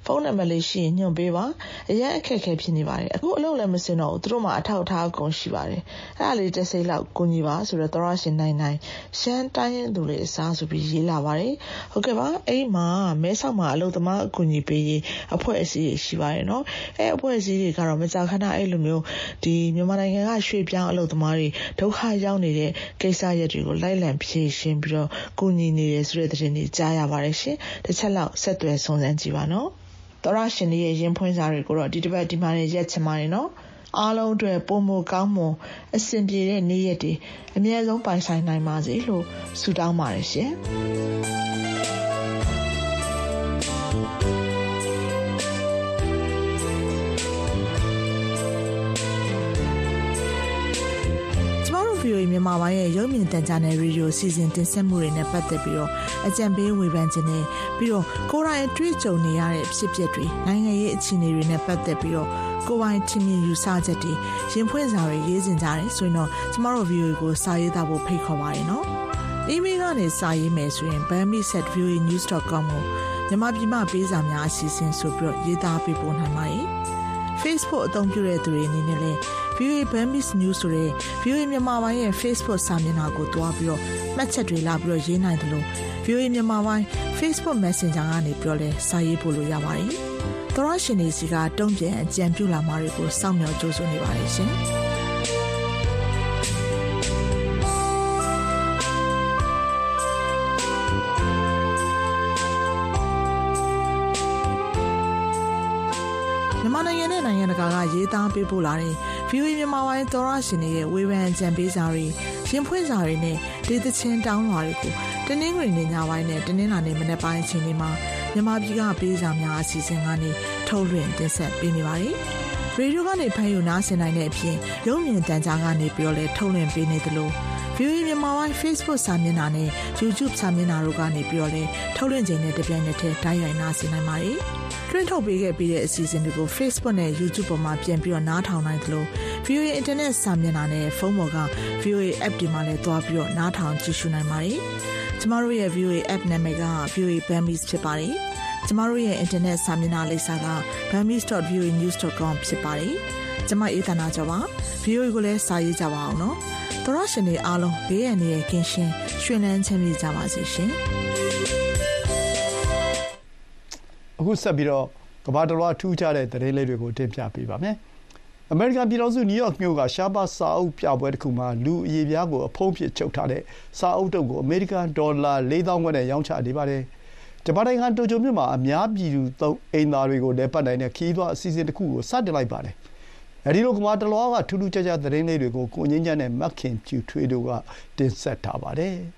ဖုန်းနံပါတ်လေးရှိရင်ညွှန်ပေးပါအရင်အခက်အခဲဖြစ်နေပါတယ်အခုအလုပ်လည်းမစင်တော့ဘူးသူတို့မှအထောက်အထားအကုန်ရှိပါတယ်အဲ့ဒါလေးတစ်စိမ့်လောက်ကိုညီပါဆိုတော့သောရရှင်နိုင်နိုင်ရှမ်းတိုင်းရင်သူလေးအစားဆိုပြီးရေးလာပါတယ်ဟုတ်ကဲ့ပါအဲ့မှာမဲဆောက်မှာအလုပ်သမားအကူအညီပေးရေးအဖွဲ့အစည်းတွေရှိပါတယ်နော်အဲ့အဖွဲ့အစည်းတွေကတော့မကြာခဏအဲ့လိုမျိုးဒီမြန်မာနိုင်ငံကရွှေ့ပြောင်းအလုပ်သမားတွေဒုက္ခရောက်နေတဲ့ကိစ္စရပ်တွေကိုလိုက်လံဖြေရှင်းပြီးတော့ကူညီနေတယ်ဆိုတဲ့သတင်းတွေကြားရပါတယ်ရှင်တစ်ချက်လောက်ဆက်သွယ်စုံစမ်းကြည့်ပါနော်သောရရှင်တွေရဲ့ရင်ဖွင့်စာတွေကိုတော့ဒီတစ်ပတ်ဒီမှာနေရက်ချင်ပါတယ်နော်အားလုံးအတွက်ပုံမကောင်းမွန်အဆင်ပြေတဲ့နေ့ရက်တွေအမြဲဆုံးပိုင်ဆိုင်နိုင်ပါစေလို့ဆုတောင်းပါတယ်ရှင်ဗီအိုအေမြန်မာပိုင်းရဲ့ရုပ်မြင်သံကြားနယ်ရေဒီယိုစီစဉ်တင်ဆက်မှုတွေနဲ့ပတ်သက်ပြီးတော့အကြံပေးဝေဖန်ခြင်းနဲ့ပြီးတော့ကိုယ်တိုင်အတွေ့အကြုံနေရတဲ့ဖြစ်ပျက်တွေနိုင်ငံရေးအခြေအနေတွေနဲ့ပတ်သက်ပြီးတော့ကိုယ်ပိုင်ထင်မြင်ယူဆချက်တွေရင်ဖွင့်စာတွေရေးစင်ကြတယ်ဆိုရင်တော့ကျမတို့ ဗီအိုအေ ကိုစာရေးသားဖို့ဖိတ်ခေါ်ပါတယ်နော်။ email ကနေစာရေးမယ်ဆိုရင် burmese at v o a news dot com ကိုမြန်မာပြည်မှာပေးစာများအစီအစဉ်ဆိုပြီးတော့ရေးသားပေးပို့နိုင်ပါတယ်။ Facebook အသုံးပြုတဲ့သူတွေအနေနဲ့လည်းဗီအိုအေ Burmese News ဆိုတဲ့ ဗီအိုအေ မြန်မာပိုင်းရဲ့ Facebook စာမျက်နှာကိုတွားပြီးတော့မှတ်ချက်တွေလာပြီးတော့ရေးနိုင်တယ်လို့ ဗီအိုအေ မြန်မာပိုင်း Facebook Messenger ကနေပြောလဲစာရေးပို့လို့ရပါတယ်။သောရရှင်တွေစီကတုံ့ပြန်အကြံပြုလာမှာတွေကိုစောင့်မျှော်ကြိုးစွနေပါတယ်ရှင်။မြန်မာနိုင်ငံနဲ့နိုင်ငံတကာကရေးသားပေးပို့လာတဲ့ ဗီအိုအေ မြန်မာပိုင်းသောရရှင်တွေရဲ့ဝေဖန်အကြံပေးစာတွေရင်ဖွင့်စာတွေနဲ့ဒေသချင်းတောင်းလွှာတွေကိုတနင်္ဂနွေနေ့ညပိုင်းနဲ့တနင်္လာနေ့မနက်ပိုင်းအချိန်တွေမှာမြန်မာပြည်ကပေးစာများအစီအစဉ်ကနေထုတ်လွှင့်တင်ဆက်ပေးနေပါတယ်။ရေဒီယိုကနေဖမ်းယူနားဆင်နိုင်တဲ့အပြင်ရုပ်မြင်သံကြားကနေပြီးတော့လည်းထုတ်လွှင့်ပေးနေသလို ဗီအိုအေ မြန်မာပိုင်း Facebook စာမျက်နှာနဲ့ YouTube စာမျက်နှာတို့ကနေပြီးတော့လည်းထုတ်လွှင့်ချိန်နဲ့တပြိုင်နက်တည်းတိုက်ရိုက်နားဆင်နိုင်ပါတယ်။တွင်းထုတ်ပေးခဲ့ပြီးတဲ့အစီအစဉ်တွေကို Facebook နဲ့ YouTube ပေါ်မှာပြန်ပြီးတော့နားထောင်နိုင်သလို ဗီအိုအေ Internet စာမျက်နှာနဲ့ဖုန်းပေါ်က ဗီအိုအေ App တွေမှာလည်းသွားပြီးတော့နားထောင်ကြည့်ရှုနိုင်ပါတယ်။ကျမတို့ရဲ့ ဗီအိုအေ App နာမည်က ဗီအိုအေ Burmese ဖြစ်ပါတယ်။ကျမတို့ရဲ့ Internet စာမျက်နှာလိပ်စာက burmese dot v o a news dot com ဖြစ်ပါတယ်။ကျမအေးသနာကျော်ပါ။ ဗီအိုအေ ကိုလည်းစာရေးကြပါအောင်နော်။သောရရှင်တွေအားလုံးဘေးရန်ရဲ့ကင်းရှင်းရွှင်လန်းချမ်းမြေ့ကြပါစေရှင်။အခုဆက်ပြီးတော့ကမ္ဘာတစ်လွှားထူးခြားတဲ့သတင်းလေးတွေကိုတင်ပြပေးပါမယ်။အမေရိကန်ပြည်ထောင်စုနယူးယောက်မြို့ကရှားပါးစာအုပ်ပြပွဲတစ်ခုမှာလူအရေပြားကိုအဖုံးဖြစ်ချုပ်ထားတဲ့စာအုပ်တုပ်ကိုအမေရိကန်ဒေါ်လာလေးသောင်းခွဲနဲ့ရောင်းချနေပါတယ်။ဂျပန်နိုင်ငံတိုကျိုမြို့မှာအများပြည်သူသုံးအိမ်သားတွေကိုလည်းပတ်နိုင်တဲ့ခီးသွွားအစီအစဉ်တစ်ခုကိုစတင်လိုက်ပါတယ်။အဲဒီလိုကမ္ဘာတစ်လွှားကထူးထူးခြားခြားသတင်းလေးတွေကိုကိုငင်းချမ်းနဲ့မက်ခင်ဖြူထွေးတို့ကတင်ဆက်ထားပါတယ်။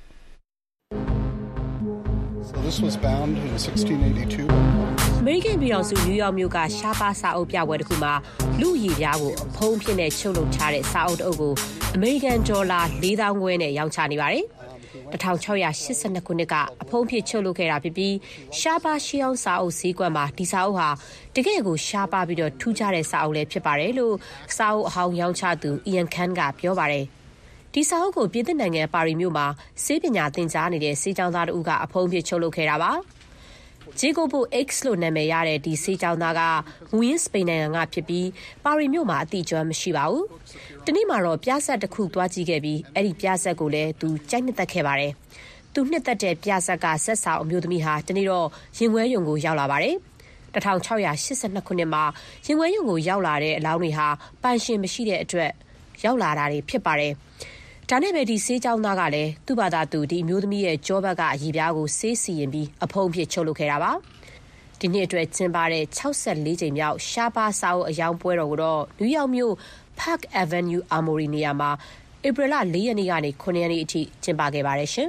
So this was bound in sixteen eighty-two. အမေရိကန်ပြည်ထောင်စုနယူးယောက်မြို့ကရှားပါးစာအုပ်ပြပွဲတစ်ခုမှာလူရည်ပြားကိုအဖုံးဖြစ်နဲ့ချုပ်လုပ်ထားတဲ့စာအုပ်တစ်အုပ်ကိုအမေရိကန်ဒေါ်လာလေးသောင်းခွဲနဲ့ရောင်းချနေပါတယ်။တစ်ထောင်ခြောက်ရာရှစ်ဆယ်နှစ်ခုနှစ်ကအဖုံးဖြစ်ချုပ်လုပ်ခဲ့တာဖြစ်ပြီးရှားပါးရှီအောင်စာအုပ်ဈေးကွက်မှာဒီစာအုပ်ဟာတကယ်ကိုရှားပါးပြီးတော့ထူးခြားတဲ့စာအုပ်လည်းဖြစ်ပါတယ်လို့စာအုပ်အဟောင်းရောင်းချသူ Ian Khan ကပြောပါတယ်။ဒီစာအုပ်ကိုပြည်သစ်နိုင်ငံပါရီမြို့မှာဆေးပညာသင်ကြားနေတဲ့ဆေးကျောင်းသားတို့ကအဖုံးဖြစ်ချုပ်လုပ်ခဲ့တာပါ။ဂျေကိုဘို X လို့နာမည်ရတဲ့ဒီဆေးကျောင်းသားကမူရင်းစပိန်နိုင်ငံကဖြစ်ပြီးပါရီမြို့မှာအတိအကျမရှိပါဘူး။တနေ့မှာတော့ပြဆက်တစ်ခုသွားကြည့်ခဲ့ပြီးအဲ့ဒီပြဆက်ကိုလည်းသူကြိုက်နှစ်သက်ခဲ့ပါတယ်။သူနှစ်သက်တဲ့ပြဆက်ကဆက်ဆောင်အမျိုးသမီးဟာတနေ့တော့ရင်ခွဲရုံကိုရောက်လာပါတယ်။တစ်ထောင်ခြောက်ရာရှစ်ဆယ်နှစ်ခုနှစ်မှာရင်ခွဲရုံကိုရောက်လာတဲ့အလောင်းတွေဟာပိုင်ရှင်မရှိတဲ့အတွက်ရောက်လာတာတွေဖြစ်ပါတယ်။ဒါနဲ့ပဲဒီဆေးကျောင်းသားကလည်းသူ့ဘာသာသူဒီအမျိုးသမီးရဲ့ကြောဘက်ကအရည်ပြားကိုဆေးစီရင်ပြီးအဖုံးဖြစ်ချုပ်လုပ်ခဲ့တာပါဒီနေ့အတွက်ကျင်းပတဲ့၆၄ကြိမ်မြောက်ရှားပါးစာအုပ်အယောင်ပွဲတော်ကိုတော့နယူးယောက်မြို့ Park Avenue Armory နေရာမှာဧပြီလလေးရက်နေ့ကနေခုနှစ်ရက်နေ့အထိကျင်းပခဲ့ပါတယ်ရှင်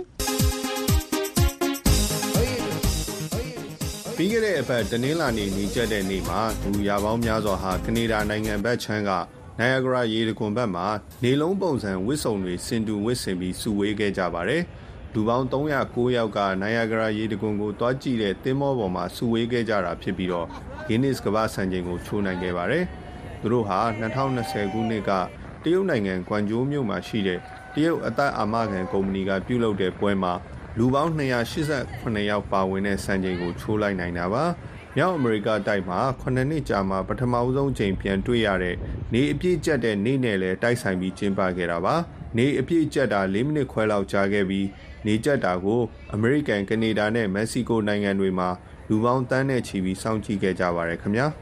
ပြီးခဲ့တဲ့အပတ်တနင်္လာနေ့နေကျတဲ့နေ့မှာလူရာပေါင်းများစွာဟာကနေဒါနိုင်ငံဘက်ခြမ်းကနိုယာဂရာရေတံခွန်ဘက်မှာနေလုံးပုံစံဝစ်စုံတွေစင်တူဝစ်ဆင်ပြီးစုဝေးခဲ့ကြပါတယ်။လူပေါင်းသုံးရာကိုးယောက်ကနိုယာဂရာရေတံခွန်ကိုတွားကြည့်တဲ့သင်္ဘောပေါ်မှာစုဝေးခဲ့ကြတာဖြစ်ပြီးတော့ Guinness ကမ္ဘာ့စံချိန်ကိုချိုးနိုင်ခဲ့ပါတယ်။သူတို့ဟာ၂၀၂၀ခုနှစ်ကတရုတ်နိုင်ငံကွမ်ကျိုးမြို့မှာရှိတဲ့တရုတ်အသက်အာမခံကုမ္ပဏီကပြုလုပ်တဲ့ပွဲမှာလူပေါင်း၂၈၈ယောက်ပါဝင်တဲ့စံချိန်ကိုချိုးလိုက်နိုင်တာပါ။မြောက်အမေရိကတိုက်မှာခုနှစ်နှစ်ကြာမှပထမဆုံးအကြိမ်ပြန်တွေ့ရတဲ့နေအပြည့်ကျက်တဲ့နေ့နဲ့လည်းတိုက်ဆိုင်ပြီးကျင်းပခဲ့တာပါနေအပြည့်ကျက်တာ၄မိနစ်ခွဲလောက်ကြာခဲ့ပြီးနေကျက်တာကိုအမေရိကန်ကနေဒါနဲ့မက္ကဆီကိုနိုင်ငံတွေမှာလူပေါင်းတန်းနဲ့ချီပြီးစောင့်ကြည့်ခဲ့ကြပါတယ်ခင်ဗျာ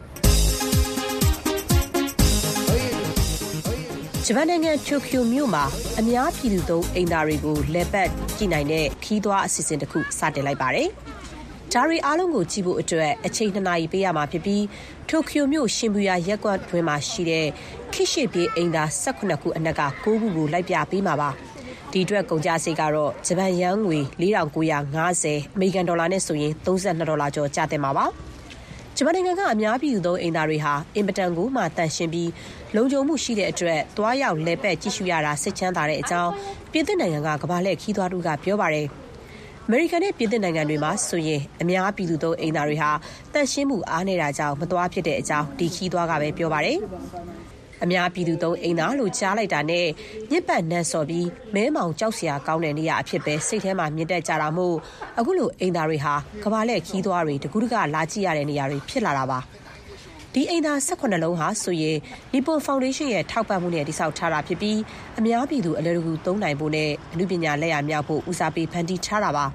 ဂျပန်နိုင်ငံတိုကျိုမြို့မှာအများပြည်သူသုံးအိမ်သားတွေကိုလက်ပတ်ကြည့်နိုင်တဲ့ခီးသွွားအစီအစဉ်တစ်ခုစတင်လိုက်ပါတယ်။ဒါရီအားလုံးကိုကြည့်ဖို့အတွက်အချိန်နှစ်နာရီပေးရမှာဖြစ်ပြီးတိုကျိုမြို့ရှင်ဘူယာရက်ကွက်တွင်မှာရှိတဲ့ခိရှိပြေးအိမ်သား၁၈ခုအနက်က၉ခုကိုလိုက်ပြပေးမှာပါ။ဒီအတွက်ကုန်ကျစရိတ်ကတော့ဂျပန်ယန်းငွေ၄ထောင်၉ရာ၅ဆယ်အမေရိကန်ဒေါ်လာနဲ့ဆိုရင်၃၂ဒေါ်လာကျော်ကျသင့်မှာပါ။ဂျပန်နိုင်ငံကအများပြည်သူသုံးအိမ်သားတွေဟာအင်မတန်ကိုမှတန်ရှင်းပြီးလုံခြုံမှုရှိတဲ့အတွက်သွားရောက်လဲပတ်ကြည့်ရှုရတာစိတ်ချမ်းသာတဲ့အကြောင်းပြင်သစ်နိုင်ငံကကမ္ဘာလှည့်ခီးသွွားတို့ကပြောပါတယ်။အမေရိကန်နဲ့ပြင်သစ်နိုင်ငံတွေမှာဆိုရင်အများပြည်သူသုံးအိမ်သားတွေဟာတန်ရှင်းမှုအားနေတာကြောင့်မသွားဖြစ်တဲ့အကြောင်းဒီခီးသွွားကပဲပြောပါတယ်။အများပြည်သူသုံးအိမ်သားလို့ကြားလိုက်တာနဲ့ညစ်ပတ်နန်းစော်ပြီးမဲမောင်ကြောက်စရာကောင်းတဲ့နေရာအဖြစ်ပဲစိတ်ထဲမှာမြင်တတ်ကြတာမို့အခုလိုအိမ်သားတွေဟာကမ္ဘာလှည့်ခီးသွွားတွေတကူးတကလာကြည့်ရတဲ့နေရာတွေဖြစ်လာတာပါဒီအိမ်သား၁၈လုံးဟာဆိုရင် Nippon Foundation ရဲ့ထောက်ပံ့မှုနဲ့တည်ဆောက်ထားတာဖြစ်ပြီးအများပြည်သူအလွယ်တကူသုံးနိုင်ဖို့နဲ့အမှုပညာလက်ရာမြောက်ဖို့ဦးစားပေးဖန်တီးထားတာပါ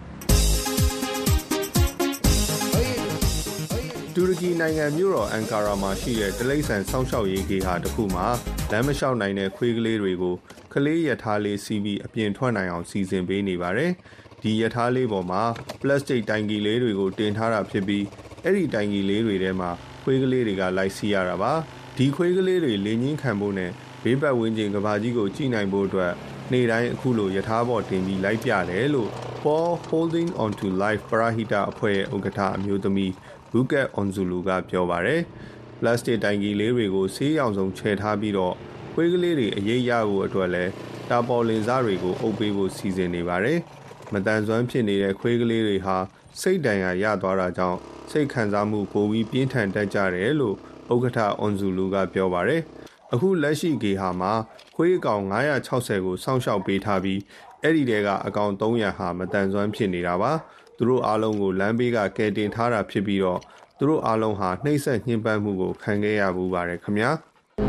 တူရကီနိုင်ငံမြို့တော်အန်ကာရာမှာရှိတဲ့တလိပ်ဆန်စောင့်ရှောက်ရေးဂေဟာတစ်ခုမှာလမ်းမလျှောက်နိုင်တဲ့ခွေးကလေးတွေကိုကလေးရထားလေးစီးပြီးအပြင်ထွက်နိုင်အောင်စီစဉ်ပေးနေပါတယ်။ဒီရထားလေးပေါ်မှာပလတ်စတစ်တိုင်ကီလေးတွေကိုတင်ထားတာဖြစ်ပြီးအဲ့ဒီတိုင်ကီလေးတွေထဲမှာခွေးကလေးတွေကလိုက်စီးရတာပါ။ဒီခွေးကလေးတွေလေငင်းခံဖို့နဲ့ဘေးပတ်ဝန်းကျင်ကဘာကြီးကိုကြည့်နိုင်ဖို့အတွက်နေ့တိုင်းအခုလိုရထားပေါ်တင်ပြီးလိုက်ပြတယ်လို့ For Holding On To Life ပရဟိတအဖွဲ့ရဲ့ဥက္ကဋ္ဌအမျိုးသမီးလူကက်အွန်ဇူလူကပြောပါတယ်ပလတ်စတစ်တိုင်ကီလေးတွေကိုဆေးရောင်စုံချဲထားပြီးတော့ခွေးကလေးတွေအရေးရဖို့အတွက်လဲတာပေါ်လင်စားတွေကိုအုပ်ပေးဖို့စီစဉ်နေပါတယ်မတန်ဆွမ်းဖြစ်နေတဲ့ခွေးကလေးတွေဟာစိတ်ဒဏ်ရာရသွားတာကြောင့်စိတ်ခံစားမှုပိုပြီးပြင်းထန်တတ်ကြတယ်လို့ဥက္ကဋ္ဌအွန်ဇူလူကပြောပါတယ်အခုလက်ရှိဂေဟာမှာခွေးအကောင်၅၆၀ကိုစောင့်ရှောက်ပေးထားပြီးအဲ့ဒီတဲကအကောင်၃၀၀ဟာမတန်ဆွမ်းဖြစ်နေတာပါသူတို့အားလုံးကိုလမ်းဘေးကကယ်တင်ထားတာဖြစ်ပြီးတော့သူတို့အားလုံးဟာနှိမ့်ဆက်ညှဉ်းပန်းမှုကိုခံခဲ့ရဘူးပါတယ်ခင်ဗျာ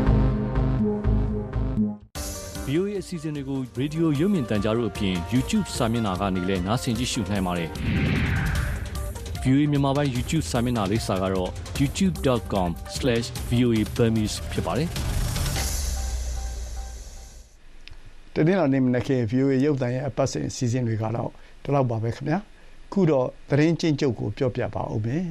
ဗီအိုအေ အစီအစဉ်တွေကို Radio ရုပ်မြင်သံကြားတို့အပြင် YouTube စာမျက်နှာကနေလည်းနားဆင်ကြည့်ရှုနိုင်ပါတယ် ဗီအိုအေ မြန်မာပိုင်း YouTube စာမျက်နှာလိပ်စာကတော့ ยูทูบ ดอท คอม สแลช วี โอ เอ Burmese ဖြစ်ပါတယ်တနေ့လာနေမနက်ခင်း ဗီအိုအေ ရုပ်သံရဲ့အပတ်စဉ်အစီအစဉ်တွေကတော့ဒီလောက်ပါပဲခင်ဗျာခုတော့သတင်းချင်းချုပ်ကိုပြောပြပါဦးမယ်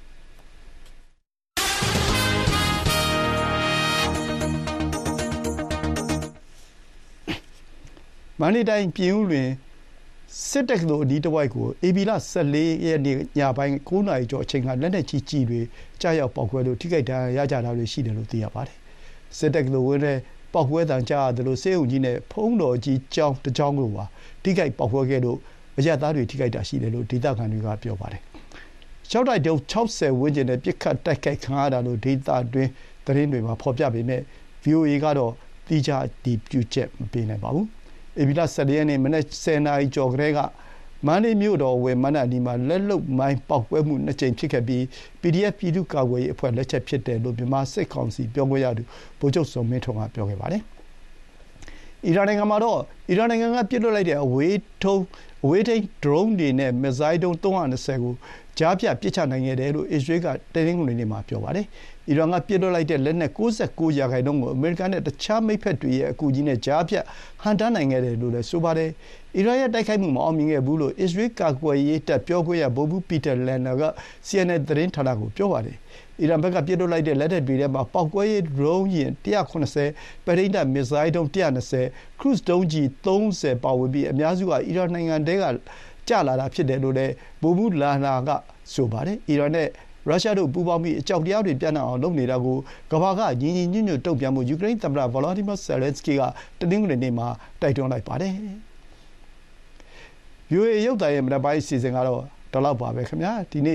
မန္တလေးတိုင်းပြည်ဦးလွင်စစ်တပ်ကတော်ဒီတဝိုက်ကိုအေဘီလာ၁၄ရက်နေ့ညပိုင်း၉နာရီကျော်အချိန်ကလက်နက်ကြီးကြီးတွေကြားရောက်ပေါက်ကွဲလို့ထိခိုက်ဒဏ်ရာရကြတာတွေရှိတယ်လို့သိရပါတယ်စစ်တပ်ကတော်ဝင်တဲ့ပေါက်ကွဲတံကြားရတယ်လို့စေအုပ်ကြီးနဲ့ဖုံးတော်ကြီးကျောင်းတစ်ကျောင်းကိုပါထိခိုက်ပေါက်ကွဲခဲ့လို့အရသားတွေထိခိုက်တာရှိတယ်လို့ဒေသခံတွေကပြောပါတယ်။၆တိုက်တုံး၆၀ဝန်းကျင်နဲ့ပြစ်ခတ်တိုက်ခိုက်ခံရတာလို့ဒေသတွင်းသတင်းတွေမှာဖော်ပြပေမဲ့ ဗီအိုအေ ကတော့တိကျအတည်ပြုချက်မပေးနိုင်ပါဘူး။ဧပြီလ၁၄ရက်နေ့မနက်၁၀နာရီကျော်ကလေးကမန္တလေးမြို့တော်ဝင်မန္တနီမှာလက်လုံမိုင်းပေါက်ကွဲမှုနှစ်ကြိမ်ဖြစ်ခဲ့ပြီး ပီဒီအက်ဖ် ပြည်သူ့ကာကွယ်ရေးအဖွဲ့လက်ချက်ဖြစ်တယ်လို့မြန်မာစစ်ကောင်စီပြောခွင့်ရသူဗိုလ်ချုပ်စောမင်းထွန်းကပြောခဲ့ပါတယ်။အီရန်နိုင်ငံမှာတော့အီရန်နိုင်ငံကပစ်လွှတ်လိုက်တဲ့အဝေးထုံးအဝေးထိန်းဒရုန်းတွေနဲ့မစ်ဇိုင်းဒုံး၃၂၀ကိုကြားဖြတ်ပစ်ချနိုင်ခဲ့တယ်လို့အစ္စရေးကတနင်္ဂနွေနေ့မှာပြောပါတယ်။အီရန်ကပစ်လွှတ်လိုက်တဲ့လက်နက်၉၉ရာခိုင်နှုန်းကိုအမေရိကန်နဲ့တခြားမိတ်ဖက်တွေရဲ့အကူအညီနဲ့ကြားဖြတ်ဟန်တာနိုင်ခဲ့တယ်လို့လည်းဆိုပါတယ်။အီရန်ရဲ့တိုက်ခိုက်မှုမအောင်မြင်ခဲ့ဘူးလို့အစ္စရေးကာကွယ်ရေးတပ်ပြောခွင့်ရဗိုလ်မှူးပီတာလန်နာက စီ အန် အန် သတင်းဌာနကိုပြောပါတယ်။အီရန်ဘက်ကပစ်လွှတ်လိုက်တဲ့လက်နက်တွေထဲမှာပေါက်ကွဲရေးဒရုန်းယာဉ်၁၇၀၊ပဲ့ထိန်းတပ်မစ်ဇိုင်းဒုံး၁၂၀၊ခရုဇ်ဒုံးကျည်၃၀ပါဝင်ပြီးအများစုကအီရန်နိုင်ငံထဲကကျလာတာဖြစ်တယ်လို့လည်းဗိုလ်မှူးလာနာကဆိုပါတယ်။အီရန်နဲ့ရုရှားတို့ပူးပေါင်းပြီးအကြောက်တရားတွေပြန့်နှံ့အောင်လုပ်နေတာကိုကမ္ဘာကညီညီညွတ်ညွတ်တုံ့ပြန်ဖို့ယူကရိန်းသမ္မတဗလော်ဒီမာဇယ်လန်စကီကတနင်္ဂနွေနေ့မှာတိုက်တွန်းလိုက်ပါတယ်။ ဗီအိုအေ ရုပ်သံရဲ့မနက်ပိုင်းအစီအစဉ်ကတော့ဒီလောက်ပါပဲခင်ဗျာ။ဒီနေ့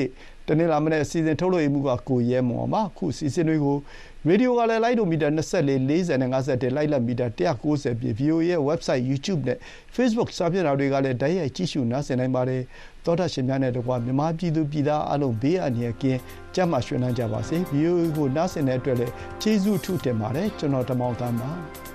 တနေ့လာမနေ့အစီအစဉ်ထုတ်လွှင့်မှုကကိုရဲမော်ပါခုအစီအစဉ်တွေကိုရေဒီယိုကလည်းလိုက်ဒိုမီတာနှစ်၄ ၄၀နဲ့၅၁လိုက်လက်မီတာ၁၉၀ပြည့် ဗီအိုအေ ရဲ့ website YouTube နဲ့ Facebook စာမျက်နှာတွေကလည်းတိုက်ရိုက်ကြည့်ရှုနားဆင်နိုင်ပါတယ်သောတာရှင်များနဲ့တကွာမြန်မာပြည်သူပြည်သားအလုံးဘေးအန္တရာယ်ကင်းကြမ်းမှရွှင်လန်းကြပါစေ ဗီအိုအေ ကိုနားဆင်တဲ့အတွက်လည်းကျေးဇူးထူးတင်ပါတယ်ကျွန်တော်တမောင်သားပါ